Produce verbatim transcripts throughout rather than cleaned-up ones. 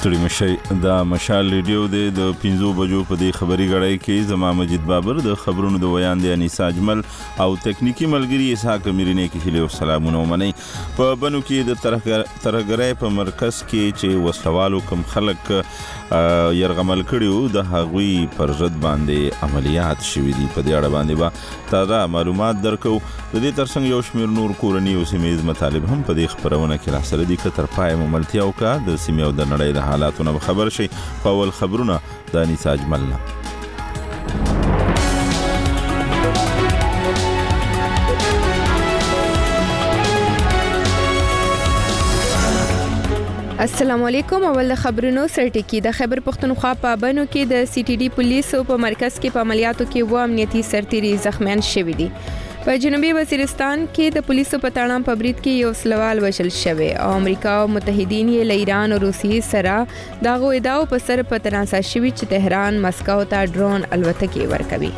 ستړي مشي د مشال ریډیو د پنځو بجو په دې خبري غړای کې زما مجید بابر د خبرونو د ویان دی انیسا اجمل او تکنیکی ملګری اسحاق میرینه کې هلو سلامونه ومني په بنو کې د ترګرای په مرکز کې چې وسلوالو کم خلک يرغمل کړیو د هغوی پر ضد باندې عملیات شوې دي په دې اړه باندې با تازه معلومات درکو د دې ترڅنګ یو شمیر نور کورنی او سیمایي مطالب هم په دې خبرونه کې راسره دي کتر پای مملتیا او کا د سیمې او د نړۍ حالاتونه خبر شي په اول خبرونه د انیسا اجملنا السلام علیکم. اول خبرونو سرټکی د خیبر پختونخوا په بنو کې د سی ټي ډي پولیسو په مرکز کې په عملیاتو کې و امنیتي سرتیري زخمیان شوي دي. په جنوبي وزیرستان کې د پولیسو په تړام په برید کې یو سلوال وشل شوی او امریکا او متحدین یې له ایران او روسیې سره دغه ادعاو په سر په تناسا شوي چې تهران مسکو ته ډرون الوتکې ورکوي.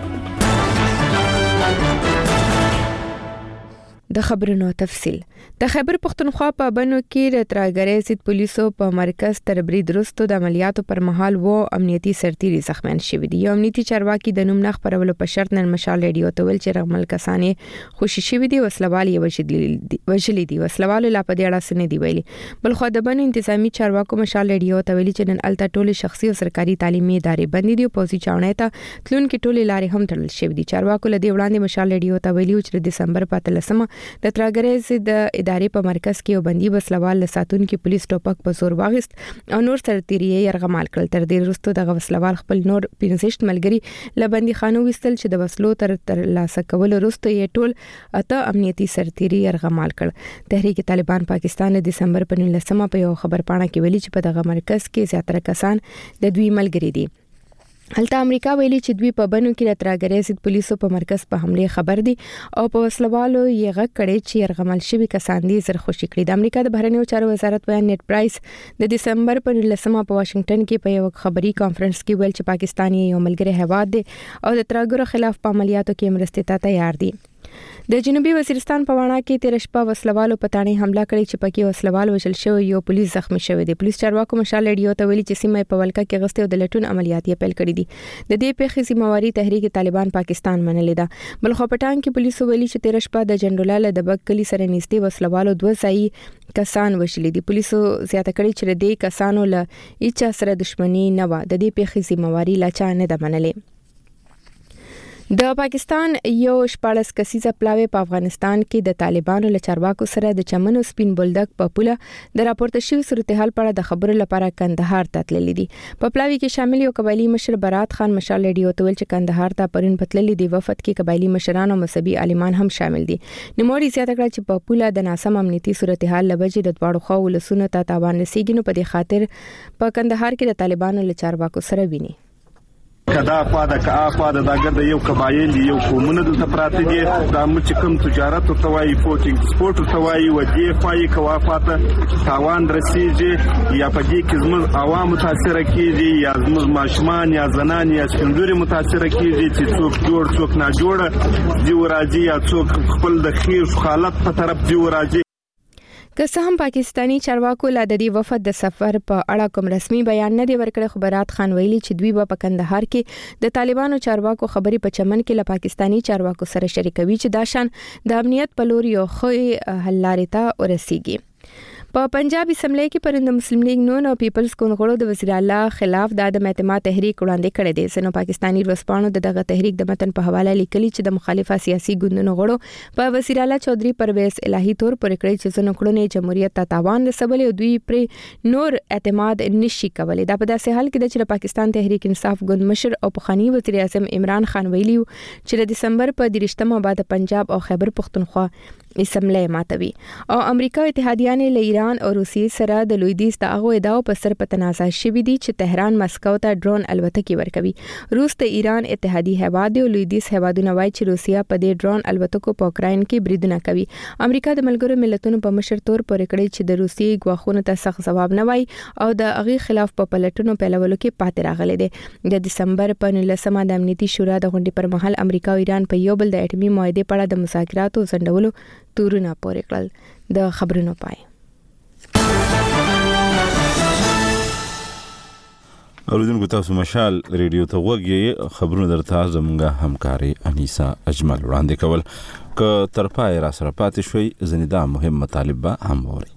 د خبرونو تفصیل. د خیبر پختونخوا په بنو کې د ترګرې ضد پولیسو په مرکز تر برید وروسته د عملیاتو پر مهال و امنیتي سرتیري زخمیان شوي دي. یو امنیتي چارواکي د نوم نه خبرولو په شرط نن مشال ریډیو ته ویل چې رغمل کسانې خوشي شوي دي وسلوال یې وژلي دي. وسلوال لا په دې اړه څه نه دی ویلي. بل خو د بنو انتظامی چارواکو مشال ریډیو ته ویلي چې نن الته ټول شخصي او سرکاري تعلیمي ادارې بندې دي او پوزي چاونې ته تلون کې ټول لارې هم تړل شوي دي. چارواکو له دې وړاندې مشال ریډیو ته ویلي چې د دسمبر په اتلسمه د ترګرې ضد ادارې په مرکز کې یو بندي وسلوال له ساتونکو پولیس ټوپک په زور واغست او نور سرتیري یې يرغمال کړل. تر دې وروسته د وسلوال خپل نور پنځه ملګری له بندي خانو وستل چې د وسلو تر تر لاسه کول وروسته یې ټول اته امنیتي سرتیري يرغمال کړ. تحریک طالبان پاکستان د دسمبر په نولسمه په یو خبر پاڼه کې ویلي چې په دغه مرکز کې زیاتره کسان د دوی ملګری دي. هلته امریکا ویلي چې دوی په بنو کې د ترګرې ضد پولیسو په مرکز په حمله خبر دي او په وسلوالو یې غږ کړي چې يرغمل شوی کسان دي زر خوشي کړي. د امریکا د بهرنیو چارو وزارت بیان نیټ پرایس د دسمبر په لسمه په واشنگټن کې په یو خبري کانفرنس کې ویل چې پاکستان یو ملګری هیواد دی او د ترګرو خلاف په عملیاتو کې مرستې ته تیار دي. د جنوبي وزیرستان په واڼه کې تیر شپه وسلوالو په تانه حمله کړې چې پکې وسلوال وژل شوی یو پولیس زخمی شوی دی. پولیس چارواکو مشال ریډیو ته ویلي چې سیمه په ولکه کې غستې او د لټون عملیات یې پیل کړې دي. د دې پیښې ذمہواری تحریک طالبان پاکستان منلې ده. بل خو پټان کې پولیسو ویلي چې تیر شپه د جنرال د بکلی سره نږدې وسلوالو دوه ځای کسان وشلې دي. پولیسو زیاته کړي چې د دې کسانو له هیڅ سره دښمنی نه و. د دې پیښې ذمہواری لا چا نه ده منلې. د پاکستان یو شپاړس کسیزه پلاوی په افغانستان کې د طالبانو له چارواکو سره د چمن او سپین بولدک په پوله د راپورته شوی صورتحال په اړه د خبرو لپاره کندهار ته تللی دي. په پلاوی کې شامل یو قبایلی مشر برات خان مشال ریډیو ته ویل چې کندهار ته پرون پتللی دی. وفد کې قبایلی مشران او مذهبي عالمان هم شامل دي. نوموړي زیاته کړه چې په پوله د ناسم امنیتي صورتحال لوجې د دواړو خوا ولسونو ته تاوان رسیږي نو په دې خاطر په کندهار کې د طالبانو له چارواکو سره ویني. کدا خوا د کا خوا د داګر د یو قبایل یو قومونه د پراته دي د مچ کم تجارت او توای پوتینګ سپورت او توای و دي خوای کوافات تاوان رسیږي یا په دې کې زموږ عوام متاثر کیږي یا زموږ ماشومان یا زنان یا سندوري متاثر کیږي چې څوک جوړ څوک نه جوړ دی راځي یا څوک خپل د خیر حالت په طرف دی راځي. که څه هم پاکستانی چارواکو لا د دې وفد د سفر په اړه کوم رسمي بیان نه دی ورکړی. خبرات خان ویلي چې دوی په کندهار کې د طالبانو چارواکو خبري په چمن کې له پاکستانی چارواکو سره شریکوي چې دا شان د امنیت په لور یو خو حل لارې ته ورسیږي. په پنجاب اسمبلی کې پرند مسلم لیگ نون او پیپلز کونغړو د وزیر اعلی خلاف د عدم اعتماد تحریک وړاندې کړی دی. سنو پاکستانی ورسپانو دغه تحریک د متن په حواله لیکلي چې د مخالفه سیاسي ګوندونو غړو په وزیر اعلی چودري پرویز الهی تور پر کړی چې زنه کړو نه جمهوریت ته تاوان رسولي او دوی پر نور اعتماد نشي کولای. دا په داسې حال کې د چې پاکستان تحریک انصاف ګوند مشر او پخوانی وزیر اعظم عمران خان ویلي چې د دسمبر په دریشتمه بعد پنجاب او خیبر پختونخوا اسمبلی ماتوي او امریکا اتحادیان له ایران او روسیې سره د لویدیز د هغه ادعاو په سر په تنازع شوي دي چې تهران مسکو ته ډرون الوتکې ورکوي. روس د ایران اتحادی هیواد او لویدیز هیوادونه وایي چې روسیا په دې ډرون الوتکو په اوکراین کې بریدونه کوي. امریکا د ملګرو ملتونو په مشر تور پورې کړی چې د روسیې غواخونو ته سخت جواب نه وایي او د هغه خلاف په پلټونو پیلولو کې پاتې راغلي دي. د دسمبر په نولسمه د امنیتي شورا د غونډې پر مهال امریکا او ایران په یو بل د اټومي معاهدې په اړه د مذاکراتو ځنډولو تورونه پورې کړل. د خبرونو پای اوریدونکو تاسو مشال ریډیو ته وګورئ خبرونه درته زموږه همکاري انیسا اجمل وړاندې کول ک تر پای را سره پاتې شوي ځنې دا مهم مطالب به هم ووري.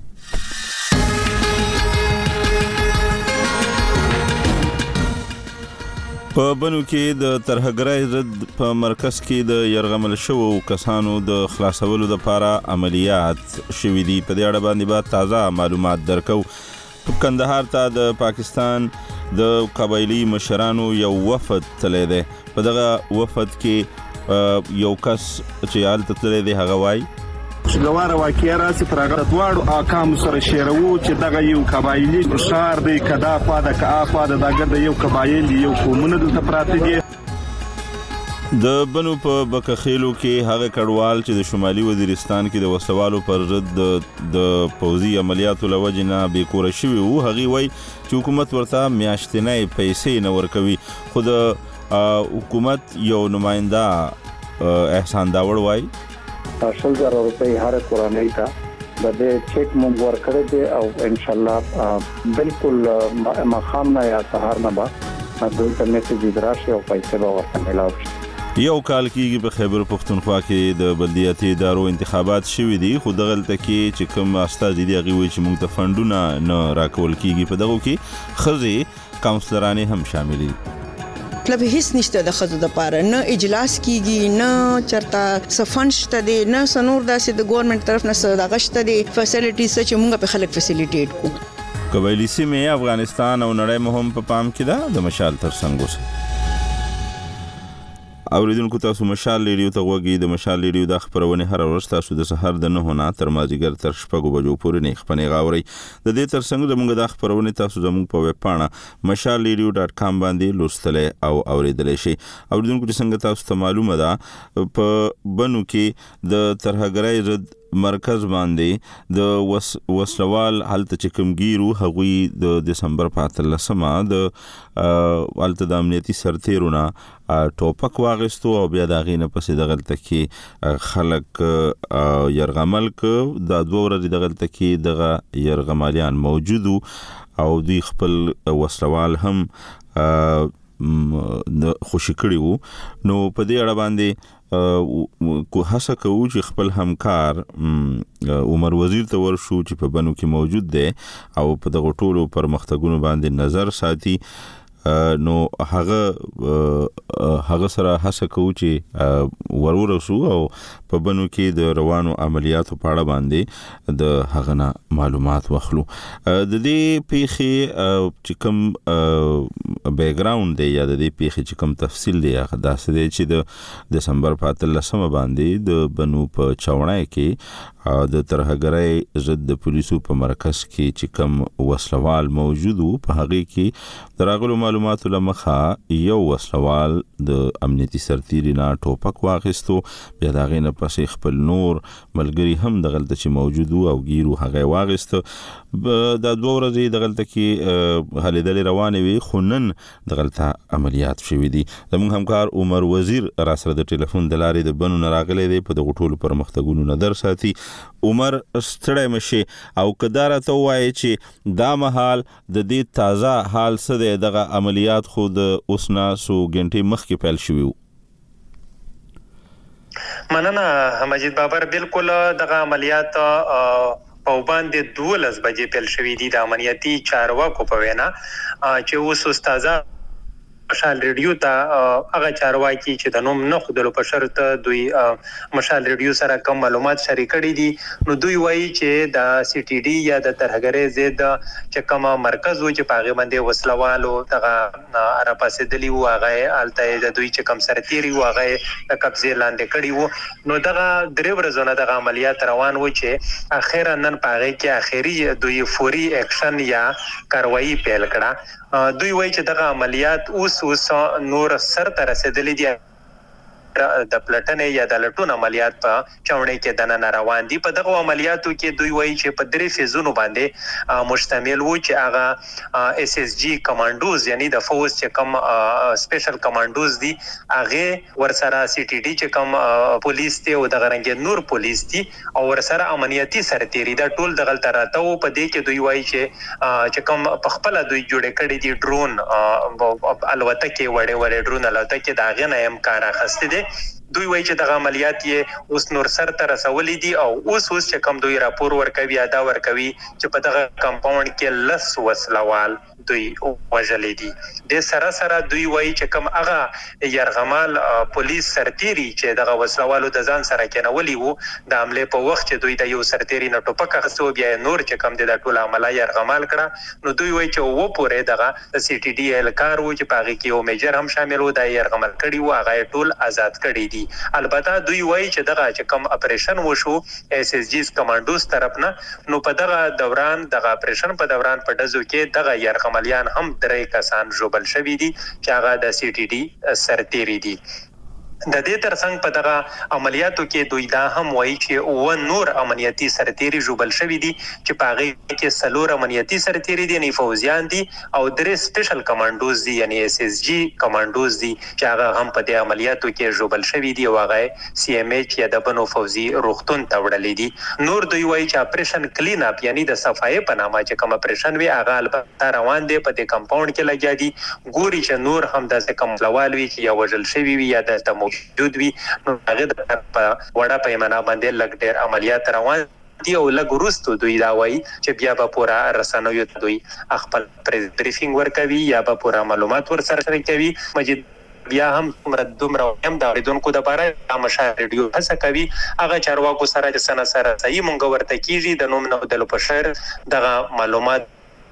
په بنو کې د ترهګرۍ ضد په مرکز کې د يرغمل شوو کسانو د خلاصولو لپاره عملیات شوې دي. په دې اړه باندې به تازه معلومات درکو. کندهار ته د پاکستان د قبایلی مشرانو یو وفد تللی دی. په دغه وفد کې یو کس چې هلته تللی دی هغه وایي چې ګواره واقعه راسي پر هغه دواړو احکامو سره شعرو چې دغه یو قبایلي ښار دی که دا خوا ده که هخوا ده دا ګرده یو قبایل دي یو قومونه دلته پراته دي. د بنو په بکخیلو کې هغه کډوال چې د شمالي وزیرستان کې د وسوالو پر ضد د پوځي عملیاتو له وجې نه بېکوره شوي وو هغوی وایي چې حکومت ورته میاشتنۍ پیسې نه ورکوي. خو د حکومت یو نماینده احسان داوړ وایي شل زره روپۍ هر کورنۍ ته د دې چیک مونږ ورکړی دی او انشاءالله بالکل ماښام نه یا سهار نه به دوی ته میسیج راشي او پیسې به ورته میلاو شي. یو کال کېږي په خیبر پښتونخوا کې د بلدیاتي ادارو انتخابات شوي دي خو دغلته کې چې کوم استازي دي هغوی وایي چې موږ ته فنډونه نه راکول کېږي. په دغو کې ښځې کاونسلرانې هم شاملې دي. مطلب هیڅ نشته د ښځو دپاره، نه اجلاس کیږي، نه چرته څه فنډ شته دی، نه څه نور داسې د ګورنمنټ طرف نه څه دغه شته دی فیسیلیټیز چې موږ په خلک فیسیلیټیټ کړو. قبایلي سیمې افغانستان او نړۍ مو هم په پام کې ده. د مشال تر څنګ اوسئ. اوریدونکو تاسو مشال ریډیو ته وګورئ. د مشال ریډیو د خبرونه هر ورځ تاسو د سحر د نهو نه تر مازدیګر تر شپږو بجو پورې نه خپنې غاوري. د دې تر څنګ زموږ د خبرونه تاسو زموږ په ویب پاڼه مشال ریډیو ډاټ کام باندې لوستلی او اوریدلی شئ. اوریدونکو چې څنګه تاسو ته معلومه ده په بنو کې د ترهګرۍ ضد مرکز باندې د وس وسلوال هلته چې کوم ګیرو هغوی د دسمبر په اتلسمه د هلته د امنیتي سرتیرونه ټوپک واغستو او بیا د هغې نه پسې دغلته کې خلک یرغمل که. دا دوه ورځې دغلته کې دغه یرغمالیان موجود او دوی خپل وسلوال هم خوشي کړي وو. نو په دې اړه باندې کو هڅه کوو چې خپل همکار عمر وزیر ته ورشو چې په بنو کې موجود دی او په دغه ټولو پرمختګونو باندې نظر ساتي. نو هغه هغه سره هڅه کوو چې ورورسو او په بنو کې د روانو عملیاتو په اړه باندې د هغه نه معلومات واخلو. د دې پیښې چې کوم بیک ګراوند دی یا د دې پیښې چې کوم تفصیل دی هغه داسې دی چې د دسمبر په اتلسمه باندې د بنو په چاوڼی کې د ترهګرۍ ضد د پولیسو په مرکز کې چې کوم وسلوال موجود وو په هغې کې د راغلو معلوماتو له مخه یو وسلوال د امنیتي سرتیري نه ټوپک واخیستو. بیا د هغې نه پسې خپل نور ملګري هم دغلته چې موجود وو او ګیرو هغه یې واخیسته. دا دوه ورځې دغلته کې هلې دلې روانې وي خو نن دغلته عملیات شوي دي. زموږ همکار عمر وزیر را سره د ټلیفون د لارې د بنو نه راغلی دی په دغو ټولو پرمختګونو نظر ساتي. عمر ستړی مشي او که دا راته ووایې چې دا مهال د دې تازه حال څه دی؟ دغه عملیات خو د اوس نه څو ګنټې مخکې پیل شوي وو. مننه مجید بابر. بالکل دغه عملیات په باندې دولس بجې پیل شوي دي د امنیتي چارواکو په وینا چې اوس استاذه مشال ریډیو ته هغه چارواکي چې د نوم نه ښودلو په شرط دوی مشال ریډیو سره کوم معلومات شریک کړي دي نو دوی وایي چې د سی ټي ډي یا د ترهګرۍ ضد چې کوم مرکز و چې په هغې باندې وسلوالو دغه راپاڅېدلي وو هغه یې هلته د دوی چې کوم سرتیري وو هغه یې د قبضې لاندې کړي وو. نو دغه درې ورځو نه دغه عملیات روان وو چې اخیرا نن په هغې کې اخري دوی فوري اکشن یا کاروایي پیل کړه. دوی وایي چې دغه عملیات اوس اوس نور سر ته رسېدلي دي د پلټنې یا د لټون عملیات په چاونې کې دننه روان دي. په دغه عملیاتو کې دوی وایي چې په درې فیزونو باندې مشتمل وو چې هغه اس اس جی کمانډوز یعنی د فوز چې کوم سپیشل کمانډوز دي هغه ورسره سی ټي ډي چې کوم پولیس ته او د غرنګ نور پولیس دي او ورسره امنیتي سرتيري دا ټول دغه تراته او په دې کې دوی وایي چې چې کوم په خپل دوی جوړ کړي دي ډرون الوتکه وړې وړې ډرون الوتکه دا غنه هم کار اخستې دي. دوی وایي چې د عملیات یې اوس نور سر ته رسولې دي او اوس اوس چې کوم دوی راپور ورکوي ادا ورکوي چې په دغه کمپاوند کې لس وسلوال دوی وژلې دي. د سره سره دوی وایي چې کوم هغه يرغمال پولیس سرتيري چې دغه وسلوالو د ځان سره کېنولي وو د حمله په وخت چې دوی د یو سرتيري نه ټوپک اخستو بیا نور چې کوم د ټول عمله يرغمال کړه نو دوی وایي چې و پورې دغه سی ټي ډي ال کار وو چې پاغي کې یو میجر هم شامل وو د يرغمل کړي وو هغه ټول آزاد کړي دي. البته دوی وایي چې دغه چې کوم اپریشن وشو اس اس جی کمانډوز طرف نه نو په دغه دوران دغه اپریشن په دوران په دزو کې دغه يرغملیان هم درې کسان ژوبل شوي دي چې هغه د سی ټي ډي سرتيري دي. د دې ترڅنګ په دغه عملیاتو کې دوی دا هم وایي چې او نور امنیتي سرتيري ژوبل شوي دي چې پاغي کې سلور امنیتي سرتيري دي نه فوزیان دي او درې سپیشل کمانډوز دي یعنی اس اس جی کمانډوز دي چې هغه هم په دې عملیاتو کې ژوبل شوي دي او هغه سی ام ایچ یا د بنو فوزي روغتون ته وړلې دي. نور دوی وایي چې اپریشن کلین اپ یعنی د صفای په نامه چې کوم اپریشن وی هغه البته روان دي په دې کمپاوند کې لګیا دي. ګوري چې نور هم د کوم لوال وی چې یو وجل شوی وی یا د موجود وي نو هغه د وړه پیمانه باندې لګ ډېر عملیات روان دي او لګ وروسته دوی دا وایي چې بیا به پورا رسنوي دوی خپل بریفینګ ورکوي یا به پورا معلومات ورسره شریکوي. مجید بیا هم مردوم را هم د اوریدونکو د لپاره مشال ریډیو هڅه کوي هغه چارواکو سره چې سره سره صحیح مونږ ورته کیږي د نوم نو د لپاره دغه معلومات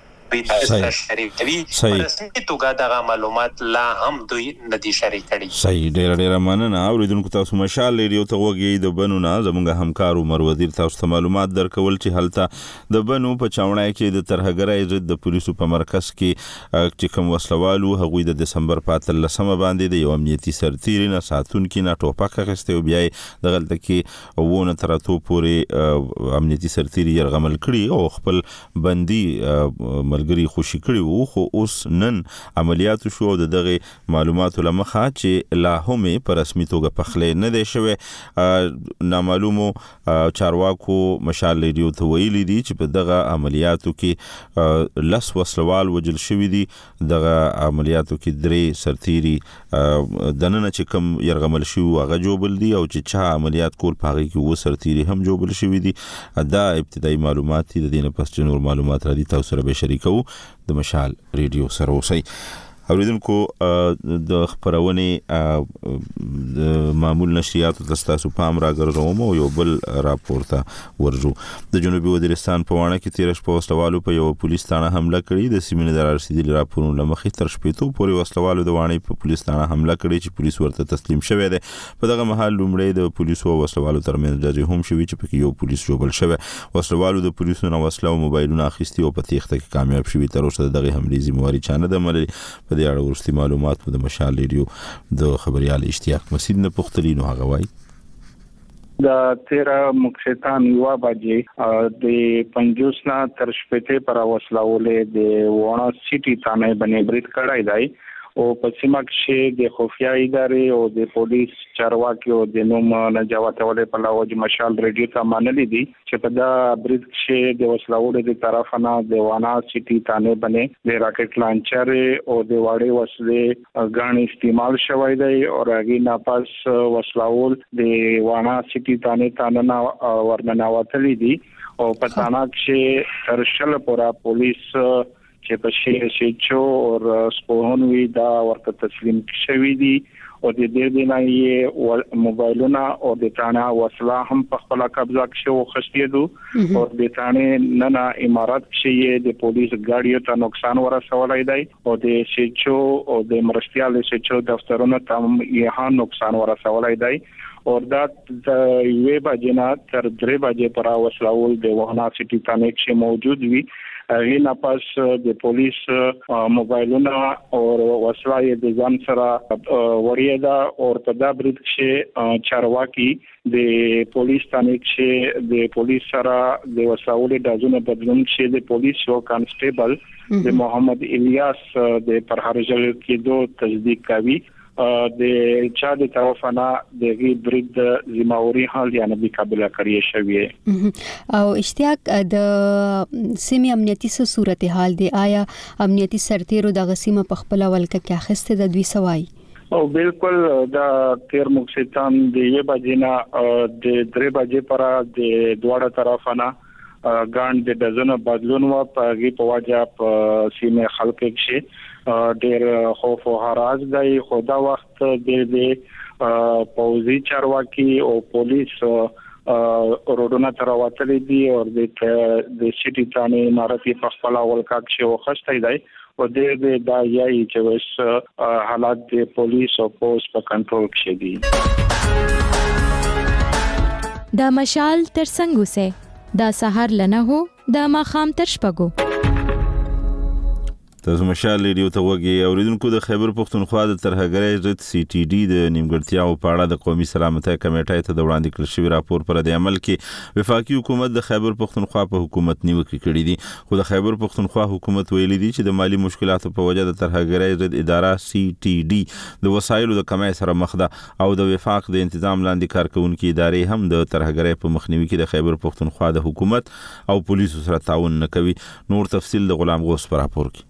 صحیح صحیح رسمي توګه دغه معلومات لا هم دوی ندي شریک کړي. صحیح ډېر ډېر مننه. اوریدونکو تاسو مشال ریډیو ته وګورئ د بنو نه زموږ همکار عمر وزیر تاسو ته معلومات درکول چې هلته د بنو په چاونای کې د ترهګرۍ ضد د پولیسو په مرکز کې چې کوم وسلوالو هغوی د دسمبر په اتلسمه باندې د یو امنیتي سرتیري نه ساتون کې نه ټوپک اخیسته او بیا د غلطه کې وونه تراتو پورې امنیتي سرتیري يرغمل کړي او خپل بندي ملګری خوشي کړي وو خو اوس نن عملیات شو د دغه معلوماتو لمخه چې لا هم په رسمي توګه پخلې نه دی شوی. نامعلومو چارواکو مشال ریډیو ته ویلي دي چې په دغه عملیاتو کې لس وسلوال وجل شوی دي. دغه عملیاتو کې درې سرتيري دننه چې کوم يرغمل شو هغه جوبل دي او چې چا عملیات کول پاغي کې و سرتيري هم جوبل شوی دي. دا ابتدایي معلومات دي. د دې نه پس چې نور معلومات را دي تاسو سره به شریکو د مشال ریډیو سره اوسئ. اوریدونکو د خبرونه د معمول نشریاتو تاسو پام راګرځوم او یو بل راپور ته ورجو. د جنوبي وزیرستان په وانه کې تیر شپه وسلوالو په یو پولیس تانه حمله کړې. د سیمې د رسیدلي راپورونو لمخې تر شپېتو پورې وسلوالو د وانه په پولیس تانه حمله کړې چې پولیس ورته تسلیم شوی دی. په دغه مهال لومړی د پولیسو او وسلوالو ترمنځ جګړه هم شوې چې پکې یو پولیس جوړل شوی. وسلوالو د پولیسو نه وسله او موبایلونه اخیستي او په تیښته کې کامیاب شوي. تر اوسه دغه حملې ذمہواری چانه د عمل په دې اړه ورستي معلومات د مشال ریډیو د خبريال اشتیاق مسید نه پختلینو هغه وای د تیرا مکشتان یوا باجی د پنځوس نه تر شپته پر وسلاولې د وانه سیټي تانه باندې بریټ کړای دی او په سیمه کې د خفیا ادارې او د پولیس چارواکي او د نوم نه جواتولې په لوج مشال ریډیو ته مانلې دي چې په دا بریټ کې د وسلاولې د طرفانه د وانه سیټي تانه باندې د راکټ لانچر او د واړې وسلې غان استعمال شوی دی او هغه نه پاس وسلاول د وانه سیټي تانه تانه ورننواتلې دي او په تانا کې ترشل پورا پولیس چې په شي شي چو او سپوهنوي دا ورته تسلیم شوی دي او د دې د نه یې موبایلونه او د تانا وسله هم په خپل قبضه کې او خستېدو او د تانه نه نه امارات کې د پولیس ګاډیو ته نقصان ورسولای دی او د شي چو او د مرستيال شي چو دفترونو ته یې نقصان ورسولای دی او دا د یوې بجې نه تر درې بجې پر وسلول د وهنا سټي تانه کې موجود وي هغه نه پس د پولیس موبایلونه او وسایل د ځان سره وړي دا او په دا برید کې چارواکي د پولیس تانیک چې د پولیس سره د وسایل د ځونه بدلون چې د پولیس یو کانسټیبل د محمد الیاس د پرهرجل کې دوه تصدیق کوي د چا د طرفنا د غي برید ذمہوري حال یا نبی قابل کړی شوی او اشتیاق د سیمه امنیتي صورتحال دی آیا امنیتي سرتیرو د غسیمه په خپل ولکه کې اخسته د دوی سوای او بالکل دا تیر مقصدان د یو بجینا د درې بجې پر د دواړه طرفنا ګاند د دزنه بدلون و په غي په واجه په سیمه خلک کې ډېر خوف او هراس دی خدا وخت د د پوزي چارواکي او پولیس روډونه تر واتلې دي او د د سټي تانه امارتي په خپل ولکا کې او خسته دی او د د دایي چې وس حالات د پولیس او پوس په کنټرول کې دي د مشال ترڅنګ سه دا سحر لنه هو دا ما خام تر شپګو تاسو مشال ریډیو ته وګورئ اوریدونکو د خیبر پختونخوا د ترهګرۍ ضد سی ټي ډي د نیمګړتیاو په اړه د قومي سلامتۍ کمیټې ته د وړاندې کړل شوی راپور پر د عمل کې وفاقي حکومت د خیبر پختونخوا په حکومت نیوکه کړې دي خو د خیبر پختونخوا حکومت ویلي دي چې د مالی مشکلاتو په وجه د ترهګرۍ ضد اداره سی ټي ډي د وسایلو د کمای سره مخ ده او د وفاق د تنظیم لاندې کارکونکو ادارې هم د ترهګرۍ په مخنیوي کې د خیبر پختونخوا د حکومت او پولیسو سره تعاون نه کوي نور تفصیل د غلام غوث پر راپور کې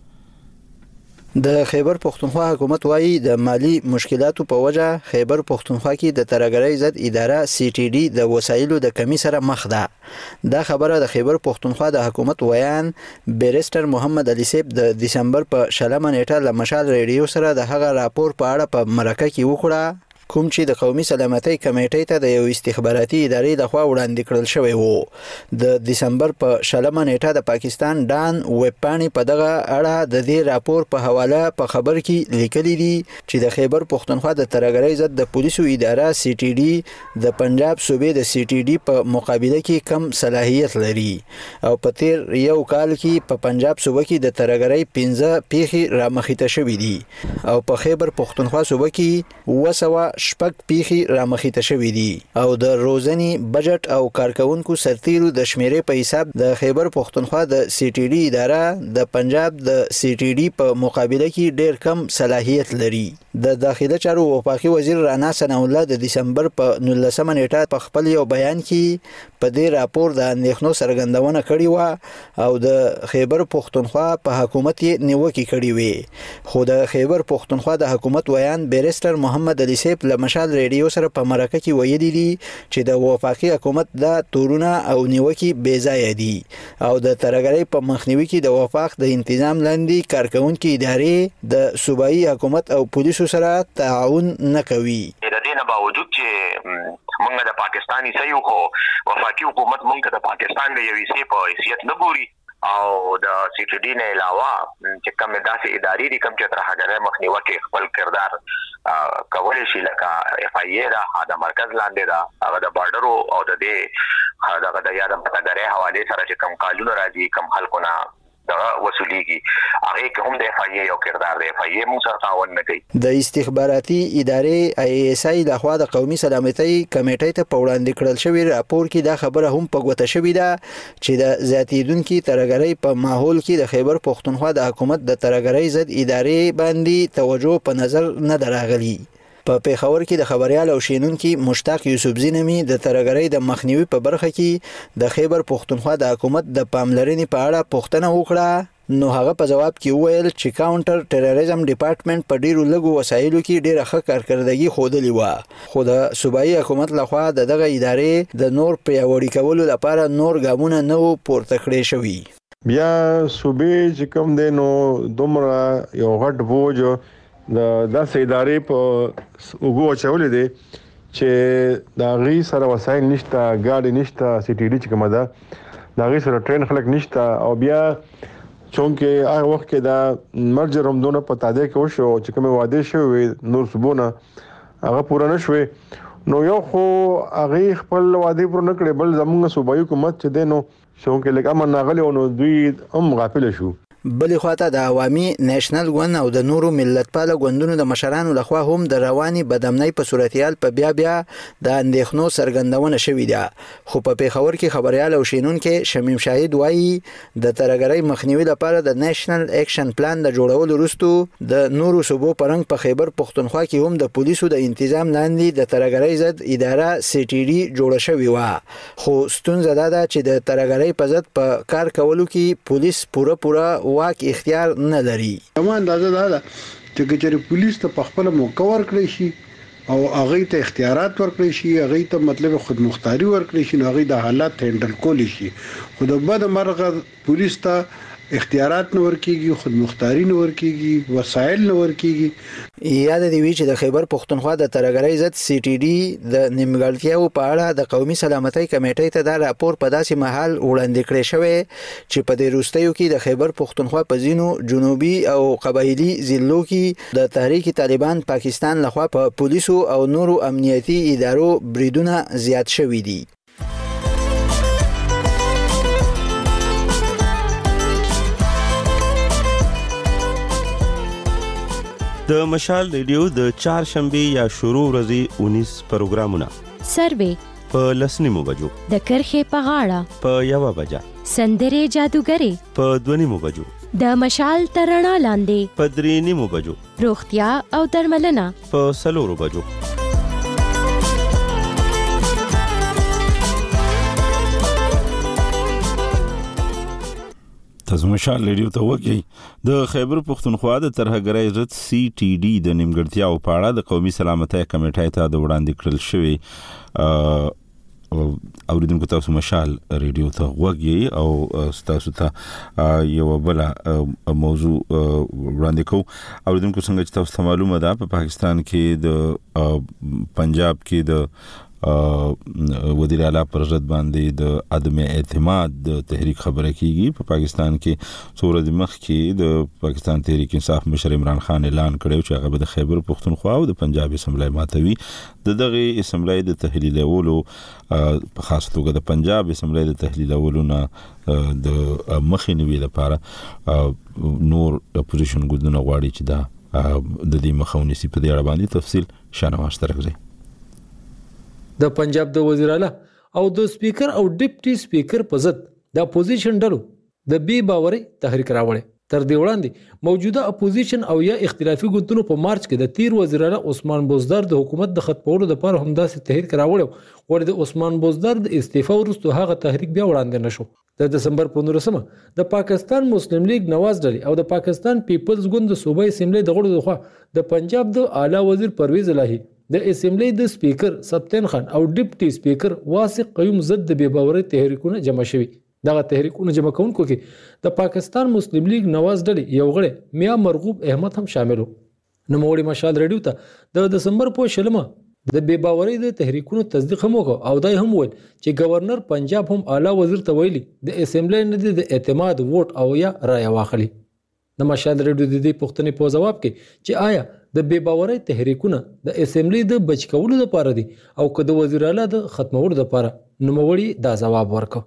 د خیبر پختونخوا حکومت وايي د مالی مشکلاتو په وجه خیبر پختونخوا کې د ترهګرۍ ضد اداره سی ټي ډي د وسایلو د کمی سره مخ ده دا خبره د خیبر پختونخوا د حکومت ویان بیرستر محمد علي سیب د دسمبر په شلمه نیټه ل مشال ریډیو سره د هغه راپور په اړه په مرکه کې وکړه کوم چې د قومي سلامتۍ کمیټې ته د یو استخباراتي ادارې لخوا وړاندې کړل شوی وو د دسمبر په شلمه نیټه د پاکستان ډان ویب پاڼې په دغه اړه د دې راپور په حواله په خبر کې لیکلي دي چې د خیبر پختونخوا د ترهګرۍ ضد د پولیسو اداره سی ټي ډي د پنجاب صوبې د سی ټي ډي په مقابله کې کم صلاحیت لري او په تیر یو کال کې په پنجاب صوبه کې د ترهګرۍ پنځه پیښې رامخته شوې دي او په خیبر پختونخوا صوبه کې وسوه شپږ پیښې رامخته شوې دي او د روزنی بجټ او کارکونکو سرتیرو د شمیرې په حساب د خیبر پختونخوا د سی ټي ډي اداره د پنجاب د سی ټي ډي په مقابله کې ډېر کم صلاحیت لري د داخله چارو وفاقي وزیر رانا ثناء الله د دسمبر په نولسمه نیټه په خپل یو بیان کې په دې راپور د اندېښنو څرګندونه کړې و او د خیبر پختونخوا په حکومت یې نیوکه کړې وي خو د خیبر پختونخوا د حکومت ویان بیرستر محمد علي سیب ل مشال ریډیو سره په مرکه کې ویلي دي چې د وفاقي حکومت د تورونه او نیوکي بې ځای دي او د ترهګرۍ په مخنیوي کې د وفاق د تنظیم لاندې کارکونکو ادارې د صوبایي حکومت او پولیسو سره تعاون نه کوي د دې نه باوجود چې موږ د پاکستاني سيو خو وفاقي حکومت موږ د پاکستان د یوې سي په حیثیت نه ګوري او د سی ټي ډي نه علاوه چې کوم داسې ادارې دي کوم چې ترهګرۍ مخنیوي کې خپل کردار کولای شي لکه اف آی اے دا د مرکز لاندې دا هغه د بارډر او د دې هغه د یاد متګرې حواله سره چې کوم قانون راځي کوم خلکو نه دا وسولیږي هغه کوم د اف آی اے یو کردار دی اف آی اے موږ سره تعاون نه کوي د استخباراتي ادارې ای ایس آی لخوا د قومي سلامتۍ کمیټې ته په وړاندې کړل شوی راپور کې دا خبره هم په ګوته شوې ده چې د زیاتیدونکو ترهګرۍ په ماحول کې د خیبر پختونخوا د حکومت د ترهګرۍ ضد ادارې باندې توجه په نظر نه دراغلي په پیښور کې د خبريال او شینونکو مشتاق یوسفزی نومي د ترهګرۍ د مخنیوي په برخه کې د خیبر پختونخوا د حکومت د پاملرنې په اړه پوښتنه وکړه نو هغه په جواب کې وویل چې کاونټر ټیرریزم ډپارټمنټ په ډیرو لګو وسایلو کې ډیره ښه کارکردګي خوده و خو د صوبایي حکومت لخوا دغه ادارې د نور پیاوړي کولو لپاره نور ګامونه نه پورته کړی شوی بیا صوبې چې کوم دی نو دومره یو غټ بوج د داسې ادارې په وګو چولې دي چې دا غي سره وسایل نشته ګاډي نشته سی ټي ډي چې کومه ده دا غي سره ټرین خلک نشته او بیا چونکه هغه وخت کې دا مرجر هم دونه په تاده کې وشو چې کومه واده شوی نور صبونه هغه پوره نشوي نو یو خو هغه خپل وعده پر نه کړې بل زموږ صوبایي حکومت چې دینو شو کې لکه امن ناغلی نو دوی هم غافل شو. بلې خواته د عوامي نېشنل ګوند او د نورو ملتپاله ګوندونو د مشرانو لخوا هم د رواني بدامنۍ په صورتحال په بیا بیا د اندېښنو څرګندونه شوې ده. خو په پیښور کې خبريال او شینونکو شمیم شاهد وایي د ترګرۍ مخنیوي لپاره د نېشنل اکشن پلان د جوړولو وروسته د نورو صوبو پرنګ په خیبر پختونخوا کې هم د پولیسو د تنظیم لاندې د ترګرۍ ضد اداره سی ټي ډي جوړه شوې و. خو ستونزه دا ده چې د ترګرۍ په ضد په کار کولو کې پولیس پوره پوره واک اختیار نه لري. زموږ اندازه دا ده چې کچېرې پولیس ته په خپل موقع ورکړي شي او هغه ته اختیارات ورکړي شي, هغه ته مطلب خود مختاری ورکړي شي, هغه د حالات هندل کولی شي. خو د بد مرغه پولیس ته اختیارات نه ورکیږي, خود مختاری نه ورکیږي, وسایل نه ورکیږي. یاد دی وی چې د خیبر پختونخوا د ترګرۍ ضد سی ټي ډي د نیمګړتیاو په اړه د قومي سلامتۍ کمیټې ته دا راپور په داسې مهال وړاندې کړی شوی چې په دې وروستیو کې د خیبر پختونخوا په ځینو جنوبي او قبایلی ضلعو کې د تحریک طالبان پاکستان لخوا په پولیسو او نورو امنیتي ادارو بریدونه زیات شوي دي. د مشال ریډیو د چهارشنبه یا شروع ورځې اونیس پروګرامونه سروې په لسنیمو بجو, د کرخې په غاړه په یوه بجه, سندرې جادوګرې په دونیمو بجو, د مشال ترڼا لاندې په درې نیمو بجو, روغتیا او درملنه په څلورو بجو. تاسو مشال ریډیو ته وګورئ. د خیبر پختونخوا د ترهګرۍ ضد سی ټي ډي د نیمګړتیاو په اړه د قومي سلامتۍ کمیټې ته د وړاندې کړل شوی اوریدونکو تاسو مشال ریډیو ته وګورئ او تاسو ته یو بل موضوع وړاندې کوم. اوریدونکو څنګه چې تاسو ته معلومه ده په پاکستان کې د پنجاب کې د وزیر اعلی پر ضد باندې د عدم اعتماد د تحریک خبره کیږي. په پاکستان کې څوره د مخ کې د پاکستان تحریک انصاف مشر عمران خان اعلان کړو چې هغه د خیبر پختونخوا او د پنجاب اسمبلی ماتوي. د دغه اسمبلی د تحلیلولو په خاص توګه د پنجاب اسمبلی د تحلیلولو نه د مخنیوي لپاره نور اپوزیشن ګوندونه غواړي چې دا د دې مخاوني سي په دې اړه باندې تفصیل شانواز ترغزي. د پنجاب د وزیر اعلی او د سپیکر او ډیپټي سپیکر په ضد د اپوزیشن ډلو د بی باوري تحریک راوړی. تر دې وړاندې موجوده اپوزیشن او یا اختلافي ګوندونو په مارچ کې د تیر وزیر اعلی عثمان بوزدار د حکومت د ختمولو لپاره هم داسې تحریک راوړی. ور د عثمان بوزدار د استعفا وروسته هغه تحریک بیا وړاندې نشو. د دسمبر په نولسمه د پاکستان مسلم لیگ نواز ډلې او د پاکستان پیپلز ګوند د صوبایي اسمبلی د غړو لخوا د پنجاب د اعلی وزیر پرویز الهی د اسمبلی د سپیکر سبتین خان او ډیپټي سپیکر واسق قیوم ضد د بے باورۍ تحریکونه جمع شوي. دغه تحریکونه جمع کونکو کې د پاکستان مسلم لیگ نواز ډلې یو غړی میا مرغوب احمد هم شامل وو. نوموړي مشال ریډیو ته د دسمبر په شلمه د بے باورۍ د تحریکونو تصدیق هم وکړ او دای هم ویل چې گورنر پنجاب هم اعلی وزیر ته ویلي د اسمبلی نه د اعتماد ووټ او یا رای واخلي. د مشال ریډیو د دې پوښتنې په جواب کې چې آیا د بے باورۍ تحریکونه د اسمبلی د بچ کولو لپاره دي او که د وزیر اعلی د ختمولو لپاره، نوموړي دا جواب ورکړ.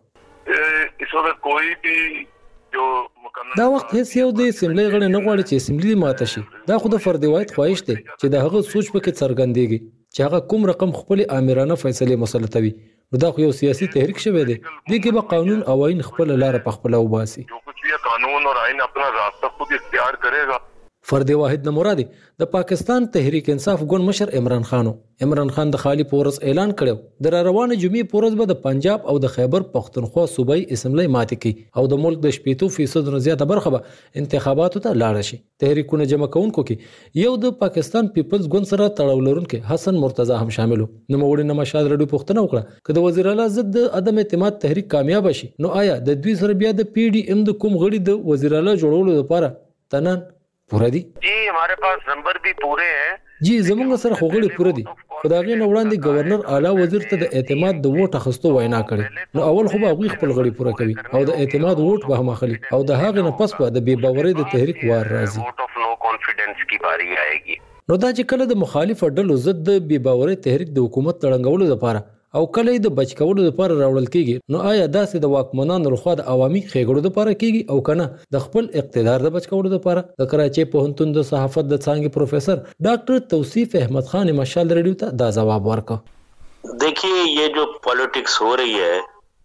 دا وخت هیڅ یو د اسمبلی غړي نه غواړي چې اسمبلی ماته شي. دا خو د فردي وایت خواهش دی چې د هغه سوچ پکې څرګندېږي چې هغه کوم رقم خپل آمرانه فیصله مسلطوي. نو دا خو یو سیاسي تحریک شوی دی. دې کې به قانون او آئین خپل لار په خپل وباسي. قانون اور آئین اپنا راستہ خود اختیار کرے گا. فرد واحد نه مرادي د پاکستان تحریک انصاف ګوند مشر عمران خان. عمران خان د خالی پورس اعلان کړو د روانه جمعې پورس به د پنجاب او د خیبر پختونخوا صوبایي اسمبلی ماتې کوي او د ملک د شپږ فیصد نه زیاته برخه به انتخاباتو ته لاړ شي. تحریکونه جمع کونکو کې یو د پاکستان پیپلز ګوند سره تړاو لرونکي حسن مرتضی هم شامل وو. نوموړي نه مشال رډو پوښتنه وکړه چې د وزیر اعلی ضد د عدم اعتماد تحریک کامیاب شي نو آیا د دوی سره بیا د پی ډی ایم د کوم غړي د وزیر اعلی جوړولو لپاره تنن پورا دي؟ جی ہمارے پاس نمبر بھی پورے ہیں. جی زمونږ سره خوغړي پوره دي. خدای نه وړاندې گورنر اعلی وزیر ته د اعتماد د ووټ اخستو وینا کړي نو اول خو به غوي خپل غړي پوره کوي او د اعتماد ووټ به هم اخلي او د هغه نه پس به د بے باورۍ د تحریک وار راځي. ووټ اف نو کانفیډنس کی باری آئے گی. نو دا چې کله د مخالف ډلو ضد د بې باورۍ تحریک د حکومت تړنګولو لپاره او کله د بچ کولو لپاره راوړل کیږي، نو آیا داسې د واکمنانو لخوا د عوامي ښېګړو لپاره کیږي او کنه د خپل اقتدار د بچ کولو لپاره؟ د کراچۍ پوهنتون د صحافت د څانګې پروفیسر ډاکټر توصیف احمد خان مشال ریډیو ته دا ځواب ورکړ. देखिए ये जो पॉलिटिक्स हो रही है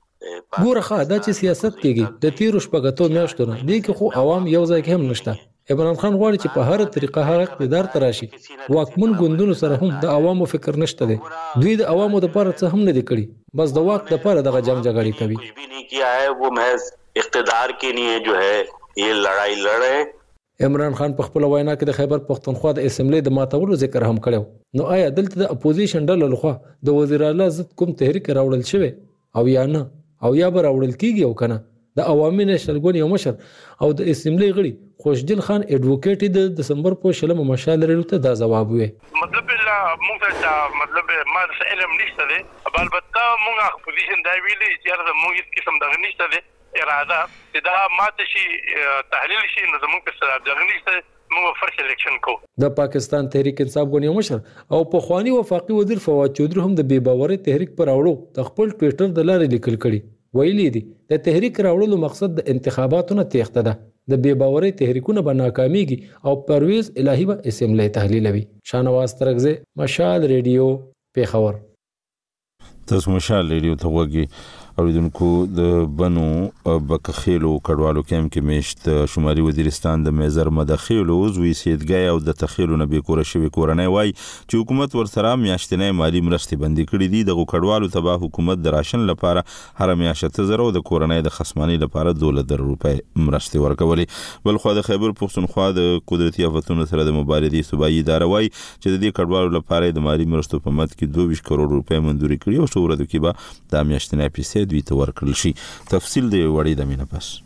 ګوره ښه دا چې سیاست کیږي د تیرو شپږ میاشتو نه دې کې خو عوام یو ځای کې هم نشته. عمران خان غواړي چې په هر طریقه هغه اقتدار ته راشي. واکمن ګوندونو سره هم د عوامو فکر نشته دی. دوی د عوامو لپاره څه هم نه دي کړي، بس د واک لپاره دغه جنگ جګړې کوي. भी नहीं किया है, वो महज इख्तिदार के लिए जो है ये लड़ाई लड़ रहे हैं. عمران خان په خپل وینا کې د خیبر پښتونخوا د اسمبلی د ماتولو ذکر هم کړو. نو آیا دلته د اپوزیشن ډلو لخوا د وزیر اعلی ضد کوم تحریک راوړل شوی او یا نه او یا به راوړل کیږي او کنه؟ د عوامي نېشنل ګوند یو مشر او د اسمبلی غړي خوشدل خان ایڈوکیټ د دسمبر په شلمه مشال لري ته دا جواب وي. مطلب لا موږ ته مطلب ما څه علم نشته دی، البته موږ اپوزیشن دا ویلي چې دا موږ هیڅ قسم دغه نشته دی اراده چې دا ماته شي تحلیل شي، نو زموږ په سره دغه نشته موږ فرست الیکشن کو. د پاکستان تحریک انصاف ګوند یو مشر او په خوانی وفاقي وزیر فواد چودري هم د بې باورۍ تحریک پر اړه د خپل ټویټر د لارې لیکل کړي. ویلي دي د تحریک راوړلو مقصد د انتخاباتو نه تېښته ده. د بې باورۍ تحریکونه به ناکامیږي او پرویز الهي به اسمبلی تحلیلوي. شاهنواز ترکزی، مشال ریډیو، پیښور. تاسو مشال ریډیو ته وګورئ. اوریدونکو د بنو بکخیلو کډوالو کیمپ کې میشت شمالي وزیرستان د میزر مدخیلو زوی سیدګای او د تخیلو نه به کور شوی کورنۍ وای چې حکومت ورسره میاشتنې مالی مرستې بندي کړې دي. د کډوالو تبع حکومت د راشن لپاره هر میاشت زره او د کورنۍ د خصمانی لپاره دوله در روپۍ مرستې ورکولې. بل خو د خیبر پښتونخوا د قدرتي آفتونو سره د مبارزې صوبایي اداره وای چې د دې کډوالو لپاره د مالی مرستو په مد کې دوه ویشت کروڑ روپۍ منځوري کړي او شو ورته کې به د میاشتنې پیسې دوی ته ورکړل شي. تفصیل دی وړي د مینه پس.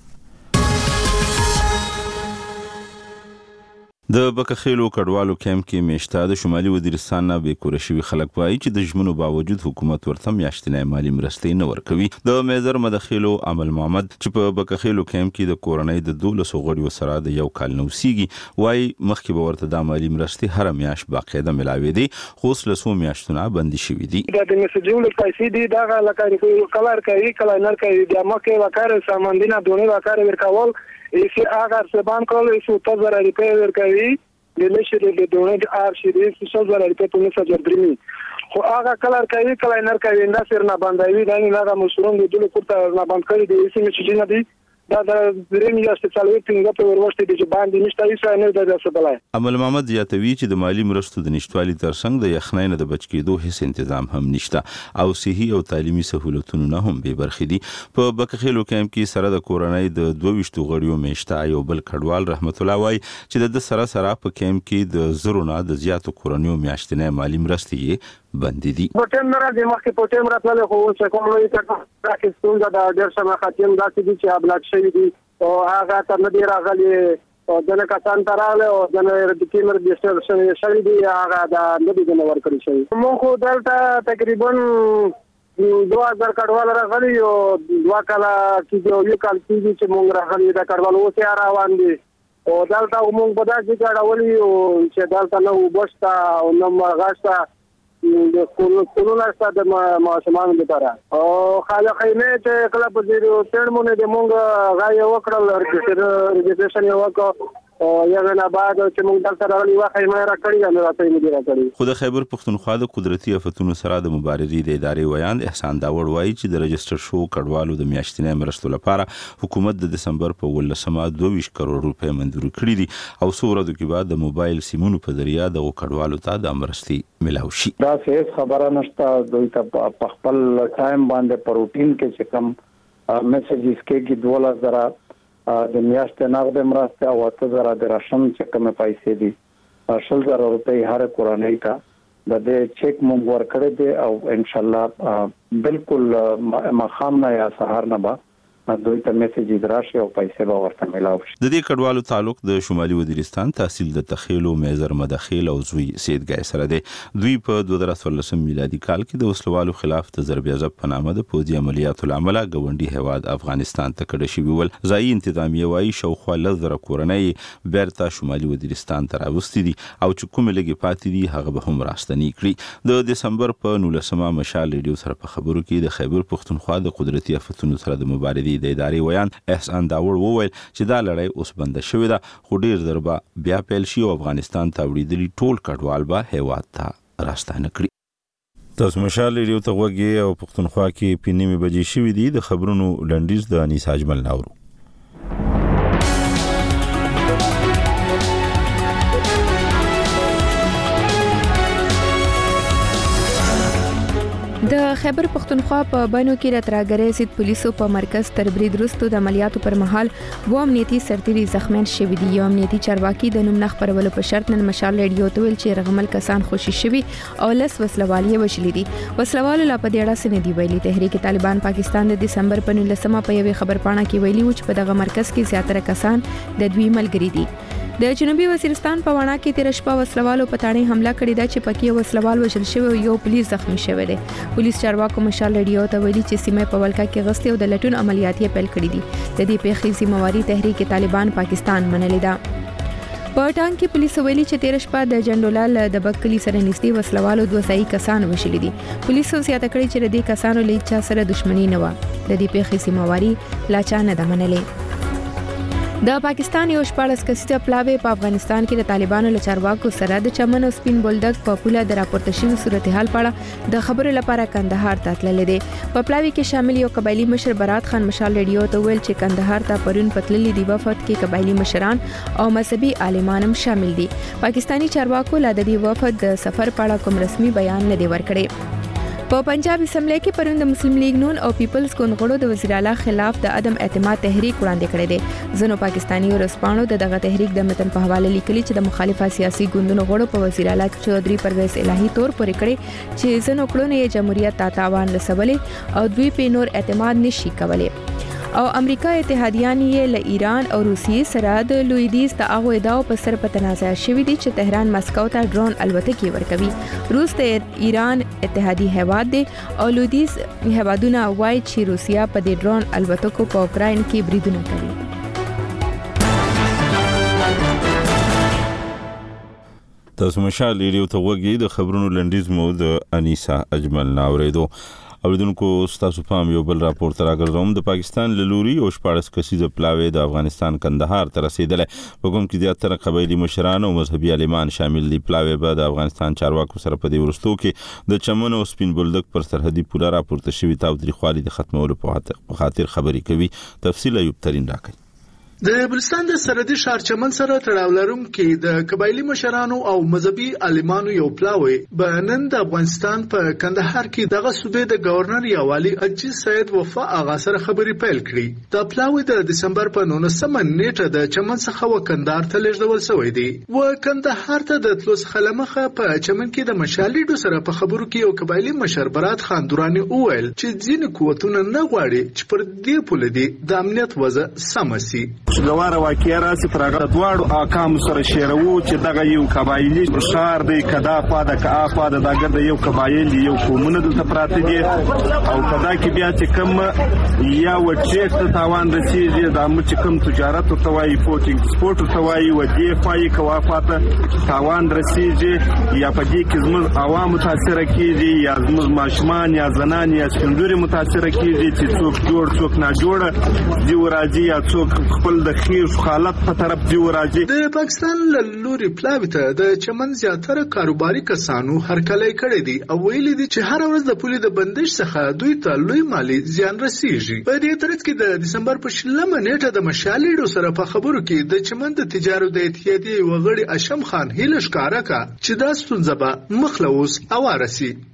د بکخیلو کډوالو کیمپ کې میشته د شمالي وزیرستان نه به کور شوی خلک وایي چې د ژمنو باوجود حکومت ورته میاشتنې مالی مرستې نه ورکوي. د میزر مدخیلو عمل محمد چې په بکخیلو کیمپ کې د کورنۍ د دولسو غړیو سره د یو کال نوسیږي وایي مخکې به ورته د مالی مرستې هر میاش باقاعده ملاوي دي، خو اوس له څو میاشتونو بندي شوي دي. دا د مسجونو پیسې دي دغه لکه کلر کوي کله نر کوي د مکه وکړ ساماندینه دونه وکړ ورکول ایسی اگر سبان کول ایسو تزر ریپیر ورکوي د نشری د دونه د ار شری ایسو تزر ریپیر په مسجر درمی خو هغه کلر کوي کله نر کوي دا سر نه باندې دا نه هغه مشرون د دله کوته نه باندې کړی د ایسی مسجونه دي دا د درېمې یا سپیشالوي څنګه په وروشته دي چې باندې نشته ایسا نه د سبلای. عمل محمد زیاتوي چې د مالی مرستو د نشټوالي ترڅنګ د یخنۍ نه د بچ کېدو هیڅ تنظیم هم نشته او صحي او تعلیمي سہولتونو نه هم به برخې دي. په بکخیلو کیمپ کې سره د کورنۍ د دوه ویشتو غړیو میشته یو بل کډوال رحمت الله وای چې د سره سره په کیمپ کې د زرونه د زیاتو کورنیو میاشتنې مالی مرستې بندي دي. په ټیم نه راځي مخکې په ټیم راتلل خو څه کوم وایي چې راکې ستونزه د ډېر سم خاتم داسې دي چې ابلاک شوی دي او هغه ته نه دی راغلي او دغه کسان تراله او د کیمر رجستر شوی دی هغه د نبی د نور کړی شوی. مو خو دلته تقریبا دوه هزار کډوال راغلي او دوه کاله کې یو کال کې چې مونږ راغلي د کډوال اوسه روان دي او دلته مونږ په داسې کډوالي او چې دلته نو وبستا او نو مرغاستا د کولونه ستاسو د ماشومان لپاره او خالق خیمه چې کله په دې تړمونه د مونږ غاي وکړل رجستریشن یو وکړ او یغه نه بعد چې مونږ دلته راغلي واخې ما را کړی نه راته مې را کړی. خو د خیبر پښتونخوا د قدرتي آفتونو سره د مبارزې د ادارې ویاند احسان داوړ وایي چې د رجستر شو کډوالو د میاشتنې مرستو لپاره حکومت د دسمبر په ولسمه دوه ویشت کروڑ روپۍ منځور کړي دي او څو ورځې کې بعد د موبایل سیمونو په ذریعہ د کډوالو ته د مرستې ملاوي شي. دا هیڅ خبره نشته دوی ته په خپل ټایم باندې په روټین کې چې کوم میسجز کې دوله زره د میاشتې نقد مرسته او اته زره د راشن چې کوم پیسې دي شل زره روپۍ هر کورنۍ ته د دې چیک مونږ ورکړی دی او ان شاء الله بالکل مخام نه یا سهار نه به دوی ته میسج راشي او پیسې به ورته ملاو شي. د دې کډوالو تعلق د شمالي وزیرستان تحصیل د تخیلو میزر مدخیل او زوی سیدګای سره دی. دوی په دوه زره څوارلس میلادي کال کې د وسلوالو خلاف د ضرب عضب په نامه د پوځي عملیاتو لامل ګاونډي هیواد افغانستان ته کډه شوي ول. ځایي انتظامیه وايي شاوخوا لس زره کورنۍ بیرته شمالي وزیرستان ته راوستي دي او چې کومې لږې پاتې دي هغه به هم راستنې کړي. د دسمبر په نولسمه مشال ریډیو سره په خبرو کې د خیبر پښتونخوا د قدرتي آفتونو سره د مبارزې د ادارې ویان احسان داوړ وویل چې دا لړۍ اوس بنده شوې ده خو ډیر ضربه بیا پیل شي او افغانستان ته وړېدلي ټول کډوال به هیواد ته راستانه کړي. تاسو مشال ریډیو ته غوږی او پښتونخوا کې پینې بجې شوې دي. د خبرونو لنډیز د انیس اجمل ناورو. د خیبر پښتونخوا په بانو کې د ترهګرۍ ضد پولیسو په مرکز تر برید وروسته د عملیاتو پر مهال و امنیتي سرتیري زخمیان شوي دي. یو امنیتي چارواکي د نوم نه خبرولو په شرط نن مشال ریډیو ته ویل چې رغمل کسان خوشي شوي او لس وسلوالي وشلي دي. وسلوالو لا په دې اړه څه نه دی ویلي. تحریک طالبان پاکستان د دسمبر په نولسمه په یوې خبرپاڼه کې ویلي و چې په دغه مرکز کې زیاتره کسان د دوی ملګري دي. د جنوبي وزیرستان په وڼا کې تیر شپه وسلوالو په تاڼې حمله کړې ده چې پکې وسلوال وژل شوی او یو پولیس زخمی شوی دی. پولیس چارواکو مشال ریډیو ته ویلي چې سیمه په ولکه کې غستې او د لټون عملیات یې پیل کړي دي. د دې پیښې ذمہواری تحریک طالبان پاکستان منلې ده. په ټانګ کې پولیس ویلي چې تیر شپه د جندولال د بکلی سره نږدې وسلوالو دوه ځایي کسان وشلي دي. پولیسو زیاته کړي چې د دې کسانو له چا سره دښمنی نه و. د دې پیښې ذمہواری لا چا نه ده منلې. د پاکستان یو شپاړس کسیزه پلاوی په افغانستان کې د طالبانو له چارواکو سره د چمن او سپین بولدک په پوله د راپورته شوی صورتحال په اړه د خبرو لپاره کندهار ته تللی دی. په پلاوی کې شامل یو قبایلی مشر برات خان مشال ریډیو ته ویل چې کندهار ته پرون پتللی دی. وفد کې قبایلی مشران او مذهبي عالمان هم شامل دي. پاکستانی چارواکو لا د دې وفد د سفر په اړه کوم رسمي بیان نه دی ورکړی. په پنجاب اسمبلی کې پرون د مسلم لیگ نون او پیپلز ګوند غړو د وزیر اعلی خلاف د عدم اعتماد تحریک وړاندې کړی دی. ځینو پاکستانی ورسپانو د دغه تحریک د متن په حواله لیکلي چې د مخالفه سیاسي ګوندونو غړو په وزیر اعلی چودري پرویز الهی تور پورې کړی چې ځینو کړونې یې جمهوریت ته تاوان رسولې او دوی په نور اعتماد نشي کولای. او امریکا اتحادیان یې له ایران او روسیې سره د لویدیز د هغو ادعاو په سر په تنازع شوي دي چې تهران مسکو ته ډرون الوتکې ورکوي. روس د ایران اتحادي هیواد دی او لویدیز هیوادونه وایي چې روسیا په دې ډرون الوتکو په اوکراین کې بریدونه کوي. تاسو مشال ریډیو ته وګورئ. د خبرونو لنډیز مو د انیسا اجمل ناوریدو. اوریدونکو ستاسو پام یو بل راپور تر راګرځوم. د پاکستان له لوري او شپاړس کسیزه پلاوی د افغانستان کندهار ته رسیدله. په کوم کې زیاتره قبایلی مشران او مذهبي عالمان شامل دي. پلاوی به د افغانستان چارواکو سره په دې ورستو کې د چمن او سپین بولدک پر سرحدي پوله راپورته شوی تاوتریخوالي د ختمولو په خاطر خبرې کوي. تفصیل ایوب ترين راکړي. د بلوچستان د سرحدي ښار چمن سره تړاو لرونکي د قبایلی مشرانو او مذهبي عالمانو یو پلاوی به نن د افغانستان په کندهار کې دغه صوبې د گورنر یا والی اجي سید وفا آغا سره خبرې پیل کړي. د پلاوی د دسمبر په نولسمه نیټه د چمن څخه وکندار ته لېږدول شوی دی. وکندهار ته د تلو څخه لمخه په چمن کې د مشالېډو سره په خبرو کې یو قبایلی مشر برات خان دوراني وویل چې ځینې قوتونه نه غواړي چې پر دې پوله دي د امنیت وضع سمه سي. څنګه واقعیا راسي پرغه دواړو اقام سره شیرو چې دغه یو قبایلی شهر دی کدا پاده کا پاده دغه د یو قبایلی یو قومونه د پراته دي او کدا کې بیا چې کم یا وچېک ته تاوان رسیږي د مچ کم تجارت او توای پوتینګ سپورت او توای و دی فای کوافات تاوان رسیږي یا په دې کې زموږ عوام متاثر کیږي یا زموږ ماشومان یا زنان یا سپندوري متاثر کیږي چې څوک جوړ څوک نه جوړ دی ورازي یا څوک خپل د خیر حالت په طرف دی ورازي. د پاکستان له لوري پلاوی ته د چمن زیاتره کاروباري کسانو هرکلی کړی دي او ویلي دي چې هر ورځ د پولې د بندش څخه دوی ته لوی مالی زیان رسیږي. په دې ترڅ کې د دسمبر په شلمه نیټه د مشالېډو سره په خبرو کې د چمن د تجارت د اتحادیې وغړي اشم خان هیله ښکارا کا چې دا ستونزه به مخ له اوس اواره سي.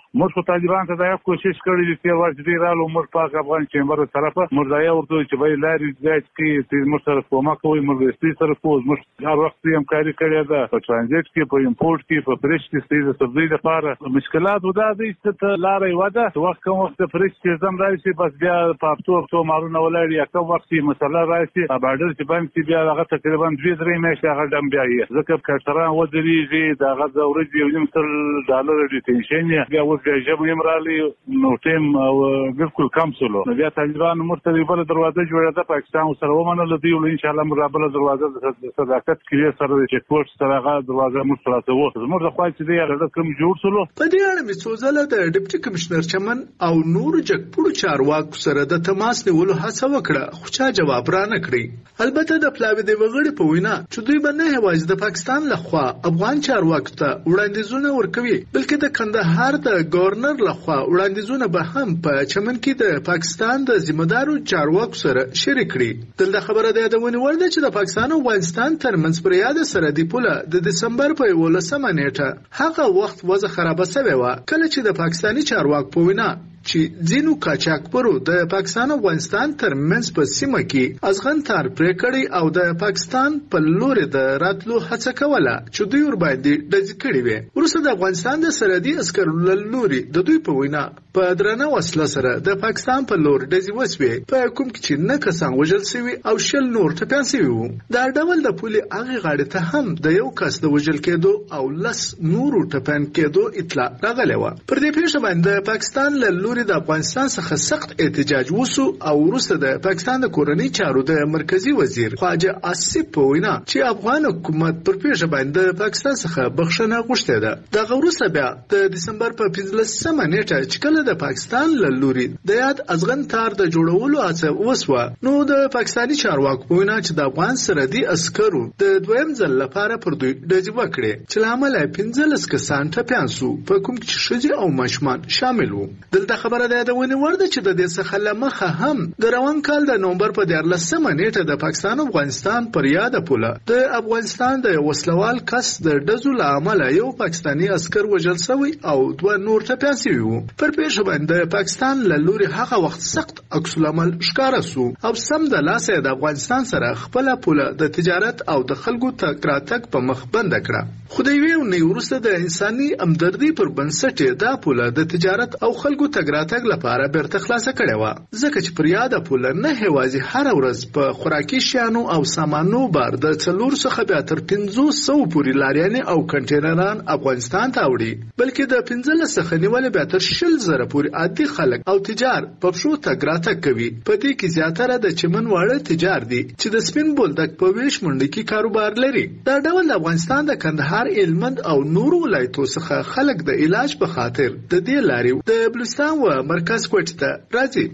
موږ خو طالبان ته دا کوشش کړی دی چې ورځ رالو موږ پاک افغان چیمبر طرفه مرزایا ورته چې به لارې ځای کې موږ سره کومه کوي موږ استي سره کوو موږ هر وخت هم کاری کړی دا په ترانزیت کې په امپورټ کې په فرش کې ستې د سبزی لپاره مشکلات ودا دي چې لارې ودا وخت کوم وخت فرش کې زم راشي بس بیا په هفتو هفتو مارونه ولري یا کوم وخت مسله راشي په بارډر چې باندې بیا هغه تقریبا دوه درې میاشتې هغه دم بیا یې ځکه کارتران ودرېږي دا هغه د ورځې یو نیم سل ډالر ډیټنشن یې بیا اوس بیا ژبه یې مرالي نو ټیم بالکل کم سلو بیا طالبان مرتبه بل دروازه جوړه ده پاکستان سره ومنل دی او ان شاء الله مرابله دروازه د صداقت کې سره چې کوټ سره هغه دروازه مستراته وو زموږ د خوا چې دی هغه کوم جوړ سلو په دې اړه مې څو ځله د ډیپټي کمشنر چمن او نور جګپوړو چارواکو سره د تماس نیولو هڅه وکړه خو چا جواب را نه کړی البته د پلاوی د وغړي په وینا چې دوی به نه هوایي د پاکستان لخوا افغان چارواکو ته وړاندیزونه ورکوي بلکې د کندهار د گورنر لخوا وړاندیزونه به هم په چمن کې د پاکستان د ذمہدارو چارواکو سره شریک کړي دلته خبره ده د ونیول ده چې د پاکستان او افغانستان ترمنځ پر یاد سره دی پوله د دسمبر په یولسمه نیټه هغه وخت وضع خراب شوه و کله چې د پاکستاني چارواکو په وینا چې ځینو قاچاقبرو د پاکستان او افغانستان ترمنځ په سیمه کې ازغن تار پرې کړی او د پاکستان په لور د راتلو هڅه کوله چې دوی ور باندې ډز کړی وي وروسته د افغانستان د سرحدي عسکرو لوري د دوی په وینا په درنه وسله سره د پاکستان په لور ډز وسوي په کوم کې چې نه کسان وژل شوي او شل نور ټپيان شوي وو دا ډول د پولي هغه غاړه ته هم د یو کس د وژل کېدو او لس نور ټپيان کېدو اطلاع راغله و پر دې پیښه باندې پاکستان له لوري د افغانستان څخه سخت احتجاج وسو او وروسته د پاکستان د کورنۍ چارو د مرکزی وزیر خواجه آصف په وینا چې افغان حکومت پر پیښه باندې پاکستان څخه بخښنه غوښته ده د غوروسه بیا د دسمبر په پنځلسمه نیټه چې کله د پاکستان له لوري د یاد ازغن تار د جوړولو هڅه وسوه نو د پاکستاني چارواکو په وینا چې د افغان سرحدي عسکرو د دویم ځل لپاره پر دوی ډز وکړي چې لامل پنځلس کسان ټپيان سو په کوم کې ښځې او ماشومان شامل وو دلته خبره ده د ونی ورده چې د دې څخه لمخه هم د روان کال د نومبر په دیارلسمه نیټه د پاکستان او افغانستان پر یاد پوله د افغانستان د وسلوال کس د ډزو لامل یو پاکستاني عسكر وژل شوی او دوه نور ټپيان شوي وو پر پیښه باندې پاکستان له لوري هغه وخت سخت عکس العمل ښکارا سو او سم د لاسه د افغانستان سره خپل پوله د تجارت او د خلکو تکراتک په مخ بند کړه خدای ویو نه ورسته د انساني همدردی پر بنسټ دا پوله د تجارت او خلکو تکراتک لپاره بیرته خلاصه کړې و ځکه چې پر یاد پوله نه هوازي هر ورځ په خوراکي شیانو او سامانو بار د څلور څخه بیا تر پنځه سوه پورې لاریانې او کنټینران افغانستان ته وړي بلکې د پنځلس څخه نیول بیا تر شل زره پورې عادي خلک او تجار په شو تکراتک کوي په دې کې زیاتره د چمن واړه تجار دي چې د سپین بولدک په ویش منډي کې کاروبار لري دا ډول د افغانستان د کندهار هلمند او نورو ولایتونو څخه خلک د علاج په خاطر د دې لارې د بلوچستان و مرکز کوټ ته راځي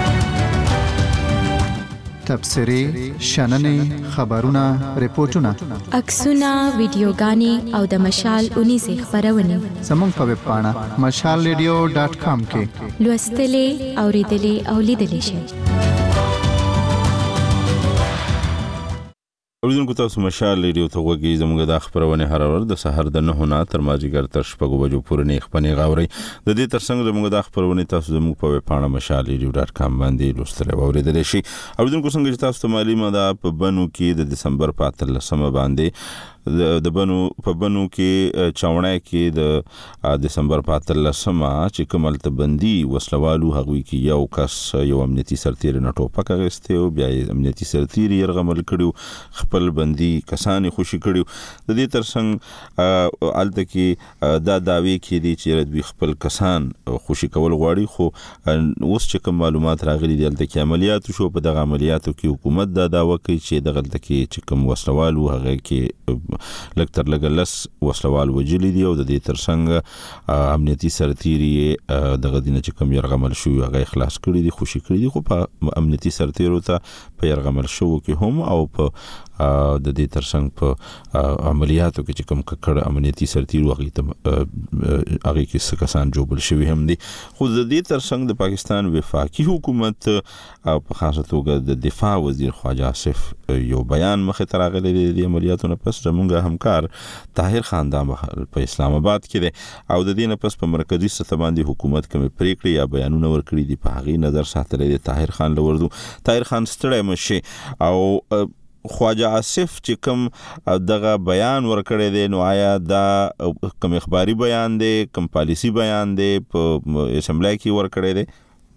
تبصری شننې خبرونه ریپورتونه عکسونه ویډیوګانې او د مشال اونیزه خبرونه زموږ په ویب پاڼه مشال ریډیو ډاټ کام کې لوستلې اوریدلې او لیدلې شئ اوریدونکو تاسو مشال ریډیو ته وګورئ زموږ د خبرونه هر ورځ د سحر د نه نه تر مازیګر تر شپږ بجو پورې نه خپنې غاوري د دې ترڅنګ زموږ د خبرونه تاسو زموږ په ویب پاڼه مشال ریډیو ډاټ کام باندې لوستل او اوریدل شي اوریدونکو څنګه چې تاسو ته معلومه ده په بنو کې د دسمبر په اتلسمه باندې د بنو په بنو کې چاونای کې د دسمبر په اتلسمه چې کومل تبندي وسلوالو هغوی کې یو کس یو امنیتي سرتیر نه ټوپک غسته او بیا امنیتي سرتیر يرغمل کړو خپل بندي کسان خوشي کړو د دې ترڅنګ الته کې دا داوی کې دي چې دوی خپل کسان خوشي کول غواړي خو اوس چې کوم معلومات راغلي دي الته کې عملیات شو په دغه عملیاتو کې حکومت دا داوا کوي چې دغه الته کې چې کوم وسلوالو هغه کې لکتر لګلس وسلوال وجلی دی او د دې ترڅنګ امنیتي سرتیری دغه دینه چې کوم يرغمل شو هغه خلاص کړی دی خوشي کړی دی خو په امنیتي سرتیرو ته په يرغمل شو کې هم او په د دې ترڅنګ په عملیاتو کې چې کوم کړه امنیتي سرتیرو هغه ته هغه کې څه کسان جوړل شوی هم دي خو د دې ترڅنګ د پاکستان وفاقي حکومت په خاصه توګه د دفاع وزیر خواجه آصف یو بیان مخه تراغلی د عملیاتو نه پس زموږ زمونږ همکار طاهر خان دا په اسلام آباد کې دی او د دې نه پس په مرکزی سطح باندې حکومت کوم پریکړې یا بیانونه ورکړي دي په هغه نظر ساتلې دی. طاهر خان لوردو طاهر خان ستړی مشه او خواجه آصف چې کوم دغه بیان ورکړی دی نو آیا دا کوم اخباري بیان دی کوم پالیسی بیان دی په اسمبلی کې ورکړی دی؟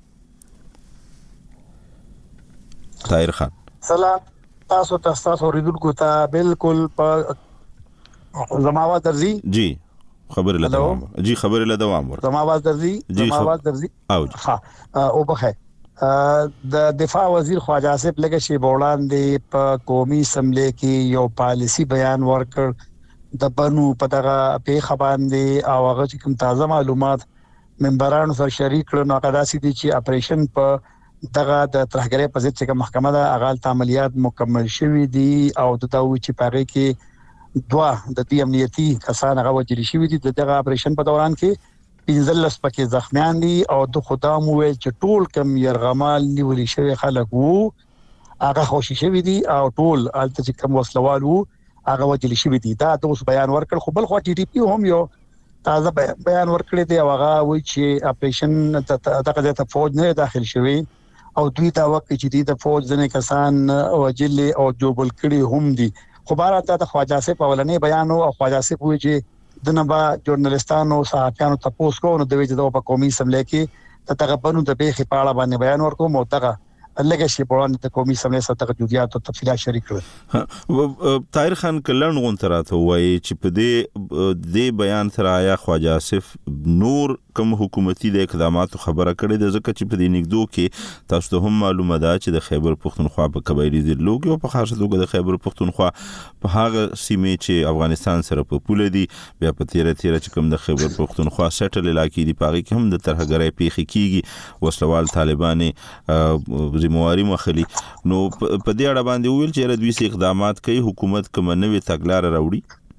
طاهر خان سلام تاسو ته تاسو اوریدونکو ته بالکل په زما आवाज درځي جی خبر له دوام جی خبر له دوام ور زما आवाज درځي زما आवाज درځي او ها او بخیر د دفاع وزیر خواجه آصف لکه شی وړاندې په قومي اسمبلی کې یو پالیسی بیان ورکړ د بنو په دغه پیښه باندې او هغه چې کوم تازه معلومات ممبرانو سره شریک کړو نو هغه داسې دي چې اپریشن په دغه د ترهګرۍ په ضد چې محکمه د اغال عملیات مکمل شوي دي او د تاوی چې پاره کې دوا د دې امنیتي کسان هغه وجل شوي دي دغه اپریشن په دوران کې پینځلس پکې زخمیان دي او د خدام وې چې ټول کم يرغمال نیولې شوی خلک وو هغه خوشي شوی دي او ټول الته چې کم وسلوال وو هغه وجل شوی دي دا د اوس بیان ورکړ خو بل خو ټي ټي پی هم یو تازه بیان ورکړی دی او هغه وایي چې اپریشن دغه ته فوج نه داخل شوی او دوی دا وخت چې د فوج ځنې کسان وجل او جوبل کړي هم دي خو بار ته خواجه آصف اولنې بیان او خواجه آصف وایي چې د نبا ژورنالستانو صحافیانو تاسو کو نو د ویجه په قومي اسمبلی کې دغه بنو د بیخي پاړه باندې بیان ورکوم او دغه لکه شی په وړاندې د قومي اسمبلی سره تجربیات او تفصیلات شریک کړل. طاهر خان کلن غون تراته وایي چې په دې د بیان سره آیا خواجه آصف نور کوم حکومتي د اقداماتو خبره کړې ده ځکه چې په دې نګدو کې تاسو ته هم معلومه ده چې د خیبر پختونخوا په قبایلی ضلعو کې او په خاصه توګه د خیبر پختونخوا په هغه سیمې چې افغانستان سره په پوله دي بیا په تیره تیره چې کوم د خیبر پختونخوا سټل علاقې دي پاره کې هم د ترهګرۍ پیښې کیږي وسلوال طالبان ذمہواری مخلي نو په دې اړه باندې ویل چې دوی سي اقدامات کوي حکومت کوم نوې تګلارې راوړي.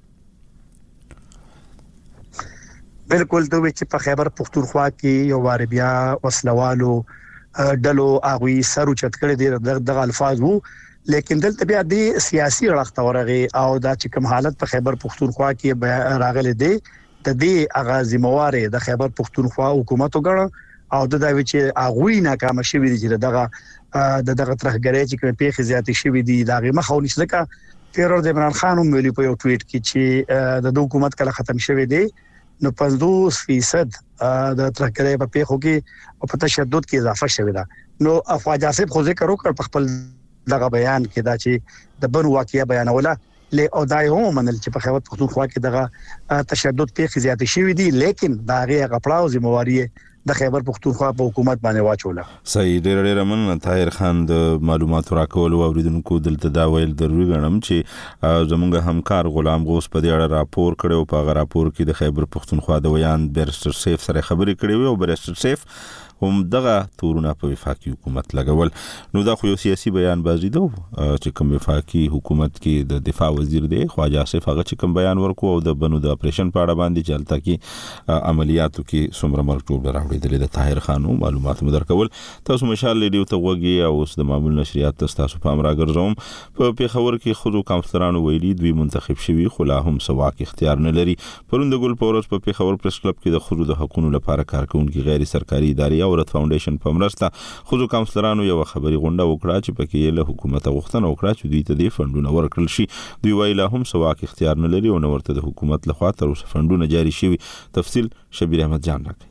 بالکل دوی چې په خیبر پختونخوا کې یو وار بیا وسلوالو ډلو اغوي سرو چت کړي دي دغه الفاظ وو لیکن دلته بیا د سیاسي اړخ ورغه او دا چې کوم حالت په خیبر پختونخوا کې راغلي دي د دې اغازي موارد د خیبر پختونخوا حکومت وګړه او د دا چې اغوي ناکام شوی دي چې دغه د دغه ترهګرۍ چې کوم پیښې زیاتې شوی دي دا غي مخاو نشي ځکه تیرور د عمران خان هم ویلي په یو ټویټ کې چې د حکومت کله ختم شوی دی نو پنځوس فیصد د ترهګرۍ په پیښو کې او په تشدد کې اضافه شوی ده. نو خواجه آصف خو ذکر وکړ په خپل دغه بیان کې دا چې د بن واقعیا بیانوله له او دای هم منل چې په خیبر پختونخوا کې دغه تشدد پیښې زیاتې شوی دي لیکن دا غي غپړاو ذمہواری د خیبر پختونخوا په حکومت باندې واچوله. صحیح ډېر ډېر مننه طاهر خان د معلوماتو راکول او اوریدونکو دلته دا ویل ضروري ګڼم چې زموږ همکار غلام غوث په دې اړه راپور کړو په هغه راپور کې د خیبر پختونخوا د ویان بیرستر سیف سره خبرې کړې او بیرستر سیف هم دغه تورونه په وفاقي حکومت لګول نو دا خو یو سیاسي بیان بازی ده چې کوم وفاقي حکومت کې د دفاع وزیر دی خواجه آصف هغه چې کوم بیان ورکو او د بنو د اپریشن په اړه باندې چلتا کې عملیاتو کې څومره مرګ ټول راوړي د طاهر خان معلومات مدر کول تاسو مشال لیډیو ته وګي او د معمول نشریات تاسو په امر راګرځوم په پیښور کې خودو کاونسلرانو ویلي دوی منتخب شوي خو لا هم سواک اختیار نه لري. پروند ګل پورس په پیښور پریس کلب کې د خودو د حقوقو لپاره کارکونکو غیر سرکاري ادارې اورت فاونډیشن په مرسته خودو کاونسلرانو یو خبري غونډه وکړه چې پکې له حکومت غوښتنه وکړه چې دوی ته د فندونو ورکړل شي. دوی ویل هم سواک اختیار نه لري او نو ورته د حکومت لخوا تر اوسه فندونه جاري شوي. تفصیل شبیر احمد جان راکړي.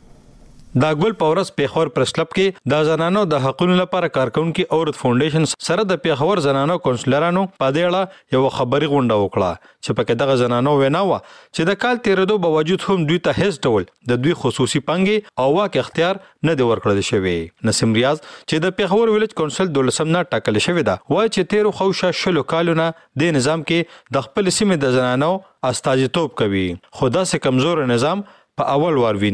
دا ګل پورس پیښور پریس کلب کې د زنانو د حقوقو لپاره کارکونکو اورت فاونډیشن سره د پیښور زنانو کونسلرانو په دې اړه یو خبري غونډه وکړه چې پکې دغه زنانو ویناوه چې د کال تیرېدو باوجود هم دوی ته هیڅ ډول د دوی خصوصي پنګي او واک اختیار نه دی ورکړل شوی. نسیم ریاض چې د پیښور ویلج کونسل دولسم نه ټاکل شوی دا وایي چې تیرو خوشه شلو کالونه د نظام کې د خپل سیمې د زنانو استازیتوب کوي خو دا سه کمزور نظام په اول وار ویني.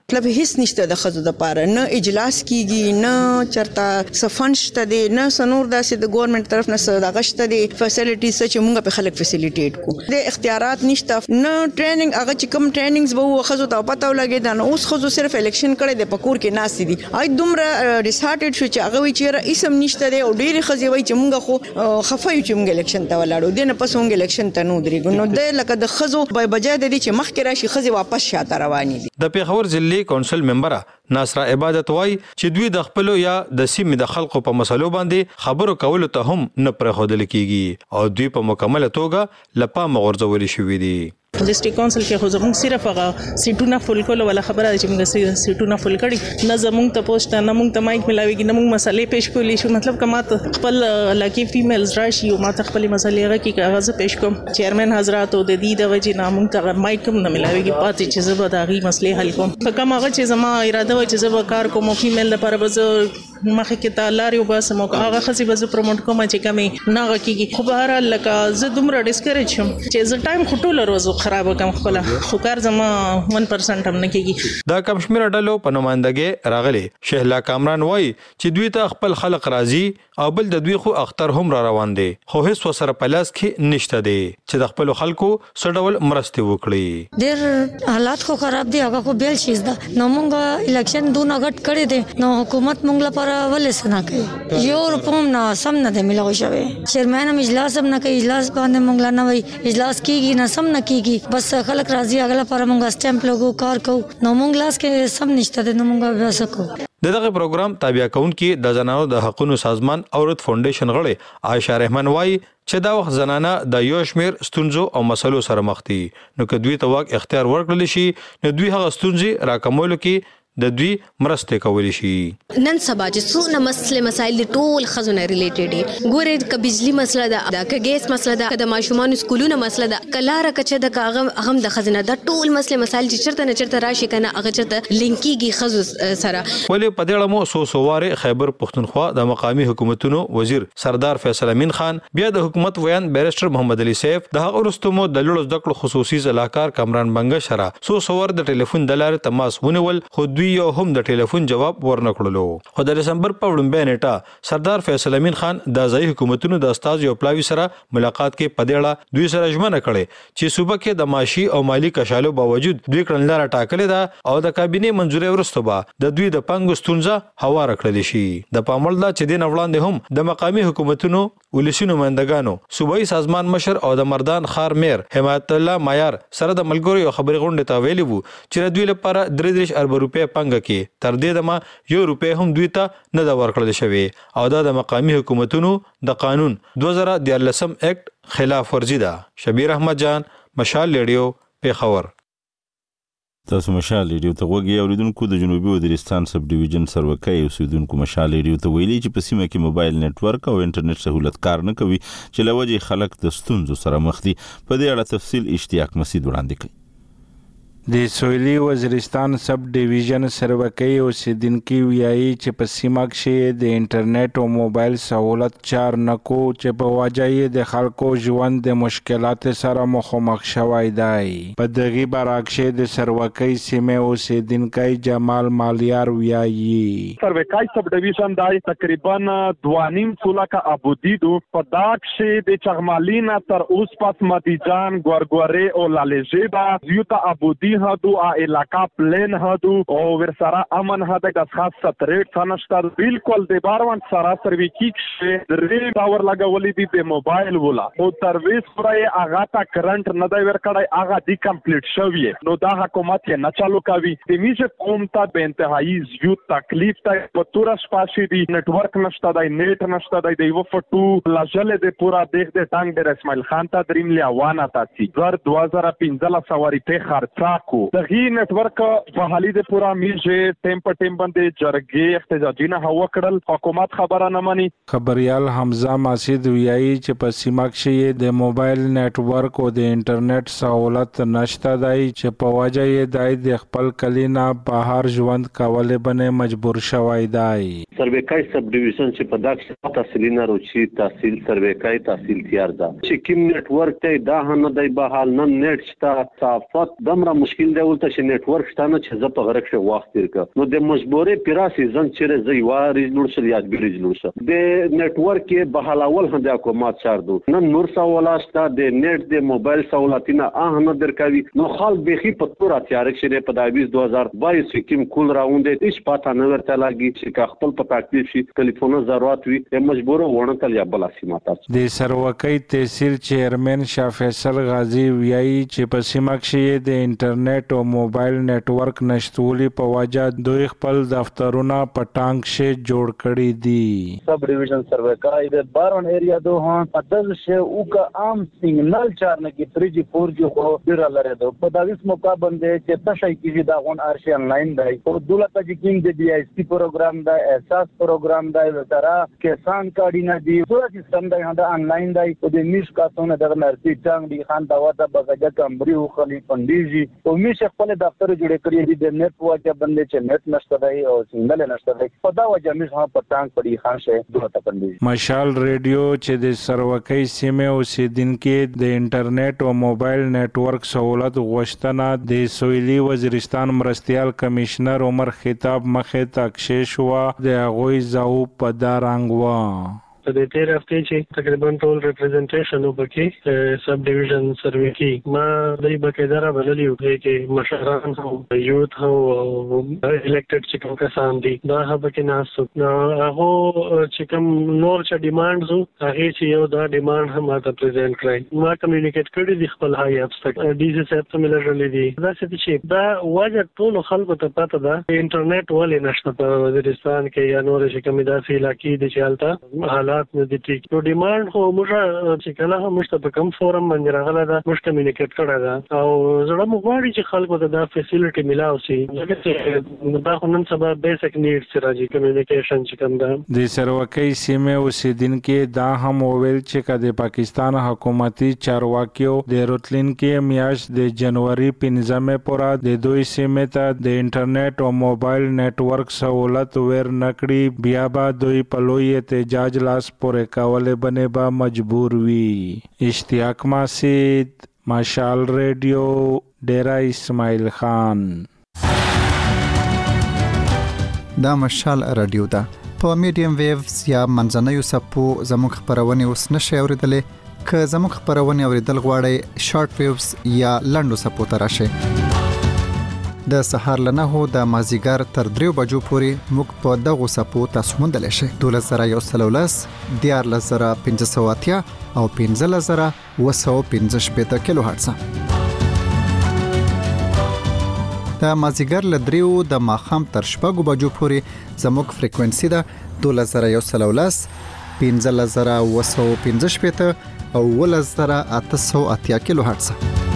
مطلب هیڅ نشته د خزو د پاره، نه اجلاس کیږي، نه چرته سفن شته دي، نه سنور داسې د ګورنمنت طرف نه صدقه شته دي فیسیلیټیز چې موږ په خلک فیسیلیټیټ کو. د اختیارات نشته، نه ټریننګ، هغه چې کوم ټریننګز به خزو ته پته ولګي دا نو اوس خزو صرف الیکشن کړي د پکور کې ناس دي. آی دومره ډیسهارټډ شو چې هغه وی چې اسم نشته دی او ډېری خزي وای چې موږ خو خفه یو چې موږ الیکشن ته ولاړو دي نه پس موږ الیکشن ته نو درېګو. نو د لکه د خزو به بجای د دې چې مخکې راشي خزي واپس شاته رواني دي. د پیښور ضلعي کونسل ممبره ناصرا عبادت وای چې دوی د خپل یا د سیمې د خلکو په مسلو باندې خبرو کولو ته هم نه پرخودل کیږي او دوی په مکمل توګه لپا مغرضول شوې دي. ډسټریکټ کونسل کې خو زموږ صرف هغه سیټونه فل کول ولا خبره چې موږ سیټونه فل کړي نه زموږ ته پوسټ نه موږ ته مایک ملاويږي نه موږ مسلې پېښ کولې شو. مطلب کما ته خپل لکی فیمیلز راشي او ما ته خپل مسلې هغه کې کاغذ پېښ کوم چیرمن حضرات او د دې د وجې نه موږ ته مایک هم نه ملاويږي پاتې چې زه به دا غي مسلې حل کوم. کوم هغه چې زما اراده و چې زه به کار کوم فیمیل لپاره به زه مخه کې ته لاري وباسم او هغه خسي به زه پروموټ کوم چې کمې نه غکیږي. خو بهر لکه زه دومره ډیسکریج شم چې زه ټایم خټول روزو خراب کوم خپل خو کار زما ون پرسنټ هم نه کیږي. دا کم شمیر ډلو په نمائندګي راغلي شهلا کامران وای چې دوی ته خپل خلق راضي او بل د دوی خو اختر هم را روان دي خو هیڅ وسره پلاس کې نشته دي چې د خپل خلکو سړول مرسته وکړي. ډېر حالات خو خراب دي هغه خو بیل شیز ده نو مونږه الیکشن دونه غټ کړی دي نو حکومت مونږ لپاره ولې سنا کوي یو روپوم نه سم نه دی ملوي شوی. چیرمن هم اجلاس هم نه کوي، اجلاس باندې مونږ نه وای اجلاس کیږي نه سم نه کیږي بس خلک راضي اغله پر مونږه سټمپ لګو کار کو نو مونږ لاس کې سم نشته د مونږه بیا سکو. دغه پروګرام تابع کون کې د زنانو د حقوقو سازمان اورت فاونډیشن غړي عائشہ رحمان وای چې دا وخت زنانه د یو شمیر ستونزو او مسلو سره مخ دي نو که دوی ته واک اختیار ورکړل شي نو دوی هغه ستونزې راکمولو کې د دوی مرسته کولی شي. نن سبا چې څونه مسله مسایل ټول خزونه ریلیټډ دي. ګوره ک بجلی مسله ده، ک ګیس مسله ده، ک د ماشومان سکولونه مسله ده، کلاره کچه د هغه هم د خزنه ده. ټول مسله مسایل چې چرته نه چرته راشي کنه هغه چرته لینکیږي خزو سره. ولې په دې اړه مو سو سواره خیبر پښتونخوا د مقامی حکومتونو وزیر سردار فیصل امین خان بیا د حکومت ویان بیرسټر محمد علي سیف د هغه رستمو د لړو ذکر خصوصي ځلاکار کامران بنګ شرا سو سوور د ټلیفون د لارې تماس ونیول خو دوی یو هم د ټلیفون جواب ورنکړلو. خو د دسمبر په وړاندې نیټه سردار فیصل امین خان د ځای حکومتونو د استاد یو پلاوی سره ملاقات کې پدېړه دوی سره ژمنه کړې چې صوبه کې د معاشي او مالی کشالو باوجود دوی کړنلاره ټاکلې ده او د کابینه منځوري ورسته به د دوی د پنګ ستونزه هوار کړل شي. د پامل دا چې د نوړاندې هم د مقامی حکومتونو ولسی نمائندګانو صوبایي سازمان مشر او د مردان خار میر حمایت الله معیار سره د ملګرو یو خبري غونډه تا ویلي وو چې دوی لپاره درې دېرش ارب روپے پنګ کې تر دې دمه یو روپے هم دوی ته نه دا ورکړل شوی او دا د مقامی حکومتونو د قانون دوه زره دیارلسم اکټ خلاف ورزي ده. شبیر احمد جان، مشال ریډیو، پیښور. تاسو مشال ریډیو ته وګورئ. اوریدونکو د جنوبي وزیرستان سب ډیویژن سروکۍ اوسیدونکو مشال ریډیو ته ویلي چې په سیمه کې موبایل نتورک او انټرنیټ سہولت کار نه کوي چې لوجه خلک د ستونزو سره مخ دي. په دې اړه تفصیل اشتیاق مسید وړاندې کوي. د سویلي وزیرستان سب ډیویژن سروکۍ اوسیدونکو ویایي چې په سیمه کې د انټرنیټ او موبایل سہولت چار نکو چې په وجه یې د خلکو ژوند د مشکلات سره مخامخ شوی دی. په دغه برعکس د سروکۍ سیمه اوسیدونکو جمال مالیار ویایي سروکۍ سب ډیویژن دای تقریبا دوانیم سولکه ابودی دو په داکشه د چغمالینا تر اوس پس مدیجان ګورګورې او لالیجیبا یوتا ابودی هدو ا علاقہ پلین هدو او ورسره امن هدا د خاص ستریټ سنشتر بالکل د باروان سره سروي کیښه درې باور لګولې دي د موبایل ولا او سرویس پرې اغه تا کرنٹ نه دی ورکړای اغه دی کمپلیټ شوی نو دا حکومت یې نه چالو کوي د میشه قوم ته به انتهایی یو تکلیف ته پتور شپاشي دي نتورک نشته دی نیټ نشته دی د یو فټو لاجل د پورا دیخ د ټنګ د اسماعیل خان ته دریم لیوانه تاسي زر دوه هزار پنځه سواری په خرڅا کو دغه نتورک په حالي د پورا میجه ټیم په ټیم باندې جرګې احتجاجي نه هوا کړل حکومت خبره نه مانی. خبريال حمزه مسعود ویایي چې په سیمه کې د موبایل نتورک او د انټرنیټ سہولت نشته دی چې په وجه یې د خپل کلینا بهر ژوند کولای بنه مجبور شوی دی. سروکۍ سب ډیویژن چې په دغه تحصیلینه روچي تحصیل سروکۍ تحصیل تیار ده چې کوم نتورک ته دا نه دی بحال نه نیټ شته صافت دمره مشکل دی ولته چې نتورک شته نه چې زه په غره کې وخت تیر کړم نو د مجبورې پیراسي زن چې زه یو ریز لور شل یاد ګریز لور شه د نتورک کې بحالول هدا حکومت چار دو نن نور سوالاستا د نت د موبایل سہولتونه اه نه درکوي نو خال بخي په تور اتیارک شری په دایبیس دو هزار باییس کې کول راوند هیڅ پاته نه ورته لاګي چې خپل په تکلیف شي ټلیفون ضرورت وي مجبور ونه تل یا بل سیمه د سروکۍ تحصیل چیرمن شاه فیصل غازی ویایي چې په سیمه کې د انټرنیټ او موبایل نتورک نشټولي په وجه دوی خپل دفترونه په ټانګ شي جوړ کړي دي سب ډیویژن سروکۍ د بارون ایریا دو هان پدل شه او کا عام سیګنل چارنه کې تھری جی فور جی خو ډیر لري دو په داویس موقع باندې چې تاسو کې دا غون ارشي انلاین دی او دولت چې کینګ د بي آی اس پروګرام دا احساس پروګرام دا وترا کسان کاډینا دی ټول سیستم دا هدا انلاین دی او د میش کاتونه د نرسي څنګه دی خان دا وته بغه کمبري او خلی پندیجی او میش خپل دفتر جوړ کړی دی د نت واچ باندې چې نت نشته دی او سیګنل نشته دی په دا وجه میش هم په ټانګ پړي خان شه دوه پندیجی مشال ریډیو چې د سروکۍ سیمه اوسیدونکو د انټرنیټ او موبایل نتورک سہولت غوښتنه د سویلي وزیرستان مرستیال کمشنر عمر خطاب مخه تکشیش وا د غوي زاو په دارنګ وا د تیر هفته چې تقریبا ټول ریپرزنټیشن وبکې سب ډیویژن سروې کې ما د بقیدار بللی و کې مشران او یوت او الیکټډ چې کوم کسان دي دا هغه کې ناسو نو هغه چې کوم نور چې ډیماندز هغه چې یو دا ډیماند هم ماته پریزنټ کړی ما کمیونیکیټ کړی د خپل هاي اپس تک ډي سي سیپ ته ملرلې دي دا چې دا واجه ټول خلکو ته پته ده انټرنیټ ولې نشته په وزیرستان کې یا نور چې کوم داسې علاقې دي چې حالت حالات نه دي ټیک نو ډیماند خو موږ چې کله هم مشته په کم فورم باندې راغله دا موږ کمیونیکیټ کړه دا او زړه مو غواړي چې خلکو ته دا فیسیلیټي ملاو شي چې دا خو نن سبا بیسیک نیډز راځي کمیونیکیشن چې کوم دا د سروکۍ سیمه اوسیدونکو دا هم ویل چې د پاکستان حکومتي چارواکیو د راتلونکي میاشت د جنوري پنځمه پورې د دوی سیمه ته د انټرنیټ او موبایل نتورک سہولت ور نکړي بیا به دوی په لوی احتجاج لاس پورې کولې بنې به مجبور وي اشتیاق ماسید مشال ریډیو ډیرا اسماعیل خان دا مشال رادیو ده په میډیم ویوز یا منځنوي سپو زموږ خبرونه اوس نشي اوریدلې که زموږ خبرونه اوریدل غواړئ شارټ ویوز یا لنډو سپو ته راشئ د سهار لنه هو د مازیګر تر دریو بجو پورې موږ په دغه سپو تاسو موندل شئ دولس زره یو سل ولس دیار لزره پنځه سوه اتیا او پنځه لزره اوه سوه پنځه شپېته کیلو هرتز د مازیګر له دریو د ماښام تر شپږو بجو پورې زموږ فریکوئنسي ده دولس زره یو سل ولس پنځه لزره اوه سوه پنځه شپېته او اوه لزره اته سوه اتیا کیلو هرتز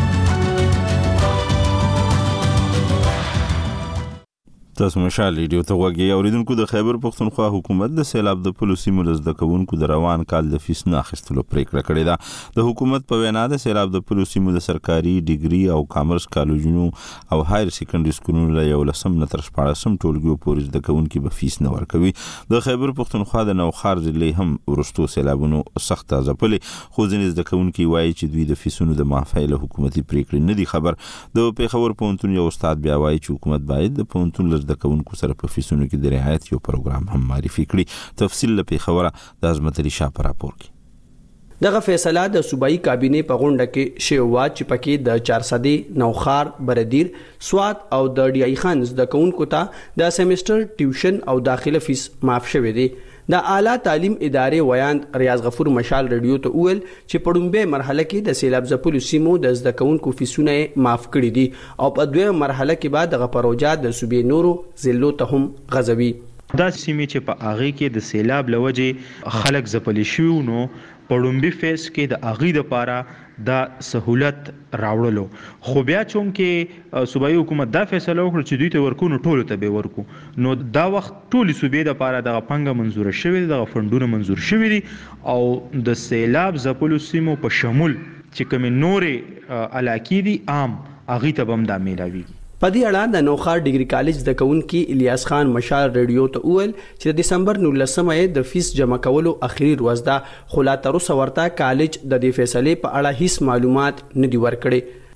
تاسو مشال ریډیو ته وګورئ اوریدونکو د خیبر پښتونخوا حکومت د سیلاب د پولیسي ملزد کوونکو د روان کال د فیس نه اخیستلو پریکړه کړې ده د حکومت په وینا د سیلاب د پولیسي مل سرکاري ډیګري او کامرس کالجونو او هایر سیکنډري سکولونو له یو لسم نه تر شپاړسم ټولګیو پورې د کوونکو به فیس نه ورکوي د خیبر پښتونخوا د نوخار ضلع هم ورستو سیلابونو سخت ځپلې خو ځینې د کوونکو وایي چې دوی د فیسونو د معافی له حکومتي پریکړې نه دي خبر د پیښور پوهنتون یو استاد بیا وایي چې حکومت باید د پوهنتون د کوونکو سره په فیسونو کې د رعایت یو پروګرام هم معرفي کړي تفصیل له پیښوره د عظمت علي شاه په راپور کې دغه فیصله د صوبایي کابینې په غونډه کې شوې وه چې پکې د چارسدي نوخار بردیر سوات او د ډي آی خان زده کوونکو ته د سیمستر ټیوشن او داخله فیس معاف شوی دی د اعلی تعلیم ادارې ویاند ریاض غفور مشال ریډیو ته وویل چې په لومبۍ مرحله کې د سیلاب ځپلو سیمو د زده کوونکو فیسونه معاف کړي دي او په دویمه مرحله کې به دغه پروژه د صوبې نورو ضلعو ته هم غځوي دا سیمې چې په هغې کې د سیلاب له وجې خلک ځپلي شوي نو په لومبي فیز کې د هغې دپاره دا سہولت راوړلو خو بیا چون کې صوبایي حکومت دا فیصله وکړه چې دوی ته ورکو نو ټولو ته به ورکو نو دا وخت ټولې صوبې دپاره دغه پانګه منظوره شوې دي دغه فنډونه منظور شوي دي او د سیلاب ځپلو سیمو په شمول چې کومې نورې علاقې دي عام هغې ته به هم دا میلاویږي په دې اړه د نوخار ډیګري کالج د کوونکي الیاس خان مشال ریډیو ته وویل چې د دسمبر نولسمه د فیس جمع کولو اخیری ورځ ده خو لا تر اوسه ورته کالج د دې فیصلې په اړه هیڅ معلومات نه دي ورکړي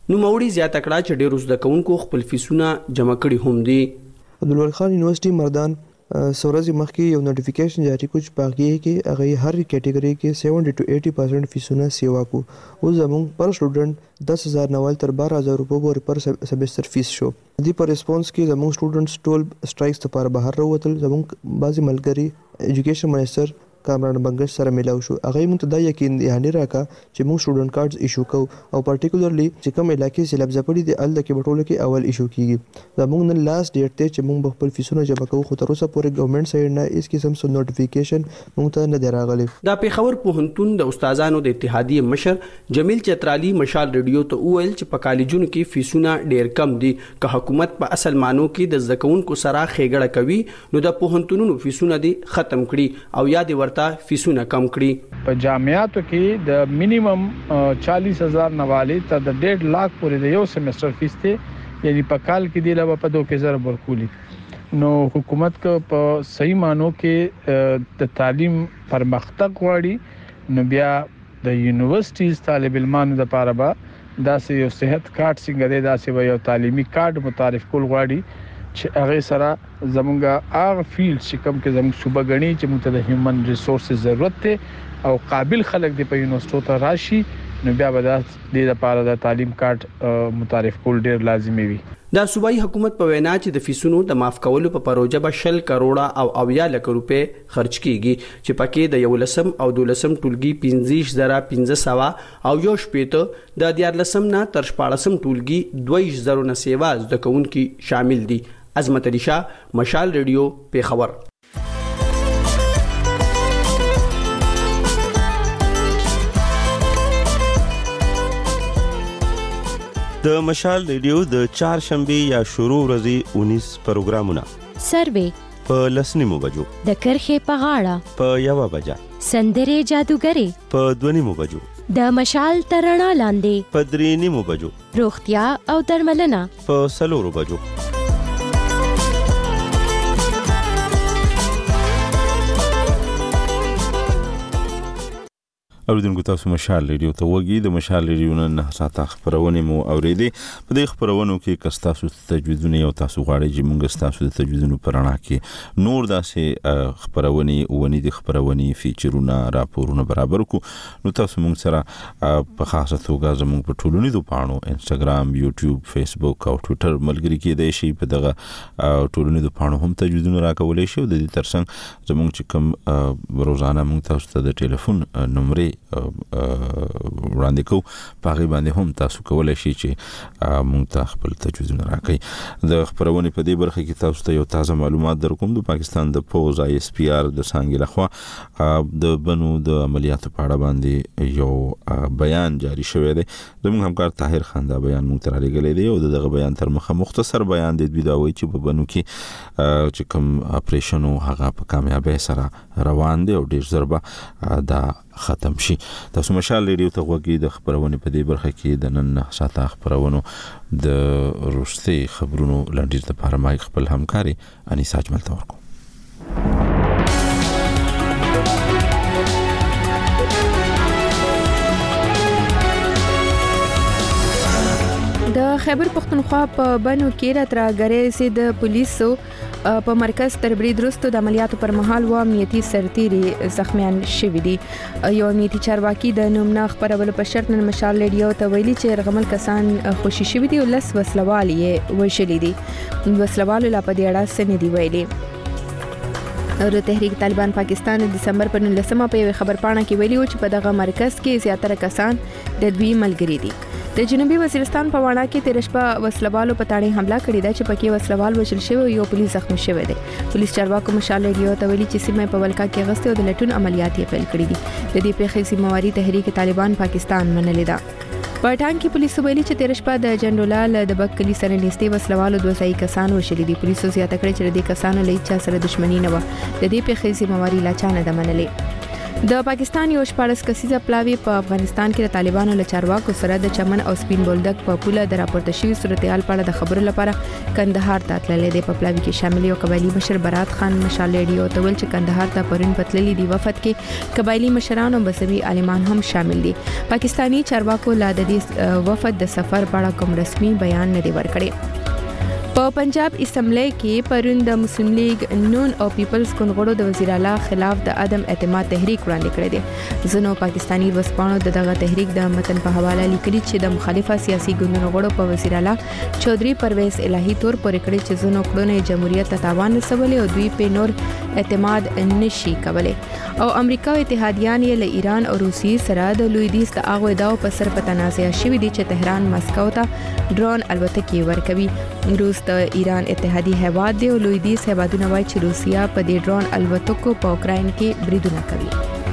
نو موري زیاته کړه چې ډېر زده کوونکو خپل فیسونه جمع کړي هم دي. عبدالولی خان یونیورسيټي مردان سورزي مخکې یو نوټیفیکیشن جاری کوچ پاګي کې هغه هر کیټګوري کې سیونټي ټو ایټي پرسنٹ فیسونه سیوا کو او زموږ پر سټوډنټ دس هزار نوال تر بارہ هزار روپے پورې پر سمستر فیس شو. دی پر ریسپانس کې زموږ سټوډنټس ټول سټرایکس لپاره بهر راوتل. زموږ بعضی ملګری ایجوکیشن منسٹر کامران بنگش سره ملاو شو. هغه موږ ته دا یقین یعنی راکا چې موږ سټوډنټ کارډز ایشو کو او پارټیکولرلی چې کوم علاقې سیلاب زپړي د ال د کې بټوله کې اول ایشو کیږي. زموږ نن لاست ډیټ ته چې موږ خپل فیسونه جمع کوو خو تر اوسه پورې ګورنمنت سایډ نه هیڅ قسم څه نوټیفیکیشن موږ ته نه دی راغلی. دا پیښور پوهنتون د استادانو د اتحادیې مشر جمیل چترالی مشال ریډیو ته وویل چې په کالجونو کې فیسونه ډیر کم دي. که حکومت په اصل مانو کې د زکونکو سره خېګړه کوي نو د پوهنتونونو فیسونه دي ختم کړي او یا دي ورته فیسونه کم کړي. په جامعاتو کې د مینیمم چالیس هزار نواله ته د ډېر لاک پورې د یو سمستر فیس ته یعنی په کال کې دی لا په دوه کې زره ورکولي. نو حکومت کو په صحیح مانو کې د تعلیم پرمختګ غواړي نو بیا د یونیورسيټیز طالب علمانو لپاره به داسې یو صحت کارت څنګه دی داسې یو تعلیمي کارت متعارف کول غواړي چې هغه سره زمونږه هغه فیلډ چې کوم کې زموږ صوبه غني چې موږ ته د هیومن ریسورسز ضرورت ته او قابل خلک دی په یونیورسيټو ته راشي نو بیا به د دې لپاره د تعلیم کارت متعارف کول ډیر لازمي وي. دا صوبایي حکومت په وینا چې د فیسونو د معاف کولو په پروژه به شل کروڑه او اویا لک روپې خرج کیږي چې پکې د یو لسم او دولسم ټولګي پنځه زره پنځه سوه او یو شپېته د دیار لسم نه تر شپاړسم ټولګي دوه زره نه سیوا زده کوونکي شامل دي. عظمت علی شاه مشال ریډیو پیښور. د مشال ریډیو د چهارشنبه یا شروع ورځې انیس پروګرامونه سروې په لسنیمو بجو د کرخې په غاړه په یوه بجه سندرې جادوګري په دونیمو بجو د مشال ترڼا لاندې په درې نیمو بجو روغتیا او درملنه په څلورو بجو. اوریدونکو تاسو مشال ریډیو ته وګورئ. د مشال ریډیو نن ساته خبرونه مو اوریدې. په دې خبرونو کې کستاسو تجویدونه او تاسو غواړئ چې موږ تاسو د تجویدونو پرانا کې نور داسې خبرونه ونی دي خبرونه فیچرونه راپورونه برابر کو نو تاسو موږ سره په خاصه توګه زموږ په ټولنیزو پاڼو انستګرام یوټیوب فیسبوک او ټوئیټر ملګری کې دی شي په دغه ټولنیزو پاڼو هم تجویدونه راکولای شي. د دې ترڅنګ زموږ چې کوم روزانه موږ تاسو ته د ټلیفون نمبر وړاندې کو پاغي باندې هم تاسو کولای شئ چې مونږ ته خپل تجویزونه راکړئ. د خبرونه په دې برخه کې تاسو ته یو تازه معلومات درکوم. د پاکستان د پوز آی اس پی آر د څنګه لخوا د بنو د عملیاتو په اړه باندې یو بیان جاری شوی دی. زموږ همکار طاهر خان دا بیان مونږ ته راغلی دی او دغه بیان تر مخه مختصر بیان دی دا وایي چې په بنو کې چې کوم اپریشن هغه په کامیابی سره روان دی او ډیر ضربه دا ختم شي. تاسو مشال ریډیو ته وګورئ. د خبرونه په دې برخه کې د نن ساته خبرونو د روسي خبرونو لاندې د لپاره مای خپل همکاري انیسا اجمل ته ورکو. د خیبر پختونخوا په بنو کې راتراګرې سي د پولیسو په مرکز تر برید وروسته د عملیاتو پر مهال و امنیتي سرتیري زخمیان شوي دي. یو امنیتي چارواکي د نوم نه خبرولو په شرط نن مشال ریډیو ته ویلي چې رغمل کسان خوشي شوي دي او لس وسلوال یې وشلي دي. وسلوالو لا په دې اړه څه نه دی ویلي. او تحریک طالبان پاکستان د دسمبر په نولسمه په یو خبر پاڼه کې ویلي و چې په دغه مرکز کې زیاتره کسان د دوی ملګري دي. د جنوبي وزیرستان په واڼه کې تیر شپه وسلوالو په تاړې حمله کړې ده چې پکې وسلوال وژل شوی او یو پولیس زخمی شوی دی. پولیس چارواکو مشال ریډیو ته ویلي چې سیمه په ولکا کې غسته او د لټون عملیات یې پیل کړي دي. د دې پیښې ذمہواری تحریک طالبان پاکستان منلې ده. په ټانګ کې پولیسو ویلي چې تیر شپه د جنرال د بکلی سره نږدې وسلوالو دوه ځای کسان وشلي دي. پولیسو زیاته کړې چې د دې کسانو له چا سره دښمنی نه و. د دې پیښې ذمہواری لا چانه ده منلې. د پاکستان یو شپږ کسیزه پلاوی په افغانستان کې د طالبانو له چارواکو سره د چمن او سپین بولدک په پوله د راپورته شوی صورتحال په اړه د خبرو لپاره کندهار ته تللی دی. په پلاوی کې شامل یو قبایلی مشر برات خان مشال ریډیو ته ویل چې کندهار ته پرون پتللی دی. وفد کې قبایلی مشران او مذهبي عالمان هم شامل دي. پاکستانی چارواکو لا د دې وفد د سفر په اړه کوم رسمي بیان نه دی ورکړی. په پنجاب اسمبلی کې پرون د مسلم لیگ نون او پیپلز ګوند د وزیر اعلی خلاف د عدم اعتماد تحریک وړاندې کړی دی. ځینو پاکستانی ورسپانو د دغه تحریک د متن په حواله لیکلي چې د مخالفه سیاسي ګوندونو غړو په وزیر اعلی چودري پرویز الهی تور پورې کړی چې ځینو کړونه جمهوریت ته تاوان رسولي او دوی په نور اعتماد نشي کولای او امریکا او اتحادیان یې له ایران او روسیې سره د لویدیځ د هغو ادعاو په سر په تنازع شوي دي چې تهران مسکو ته ډرون الوتکې ورکوي. روس د ایران اتحادی هیواد دی او لویدیځ هیوادونه وایي چې روسیا په دې ډرون الوتکو په اوکراین کې بریدونه کوي.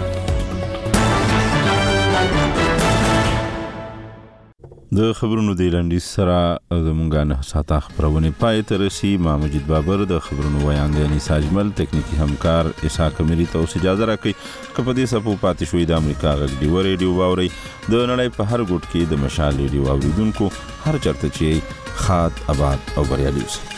د خبرونو د لنډیز سره د مونږه نه ساته خبرونه پای ته رسي. ما مجید بابر د خبرونو ویان دی ساجمل تکنیکی همکار اسحاق مری ته اجازه راکړي کپه دې سپو پاتې شوې د امریکا غږ دی و ریډیو باوري د نړۍ په هر ګوټ کې د مشال ریډیو اوریدونکو هر چرته چې خاط آباد او بریالي اوسئ.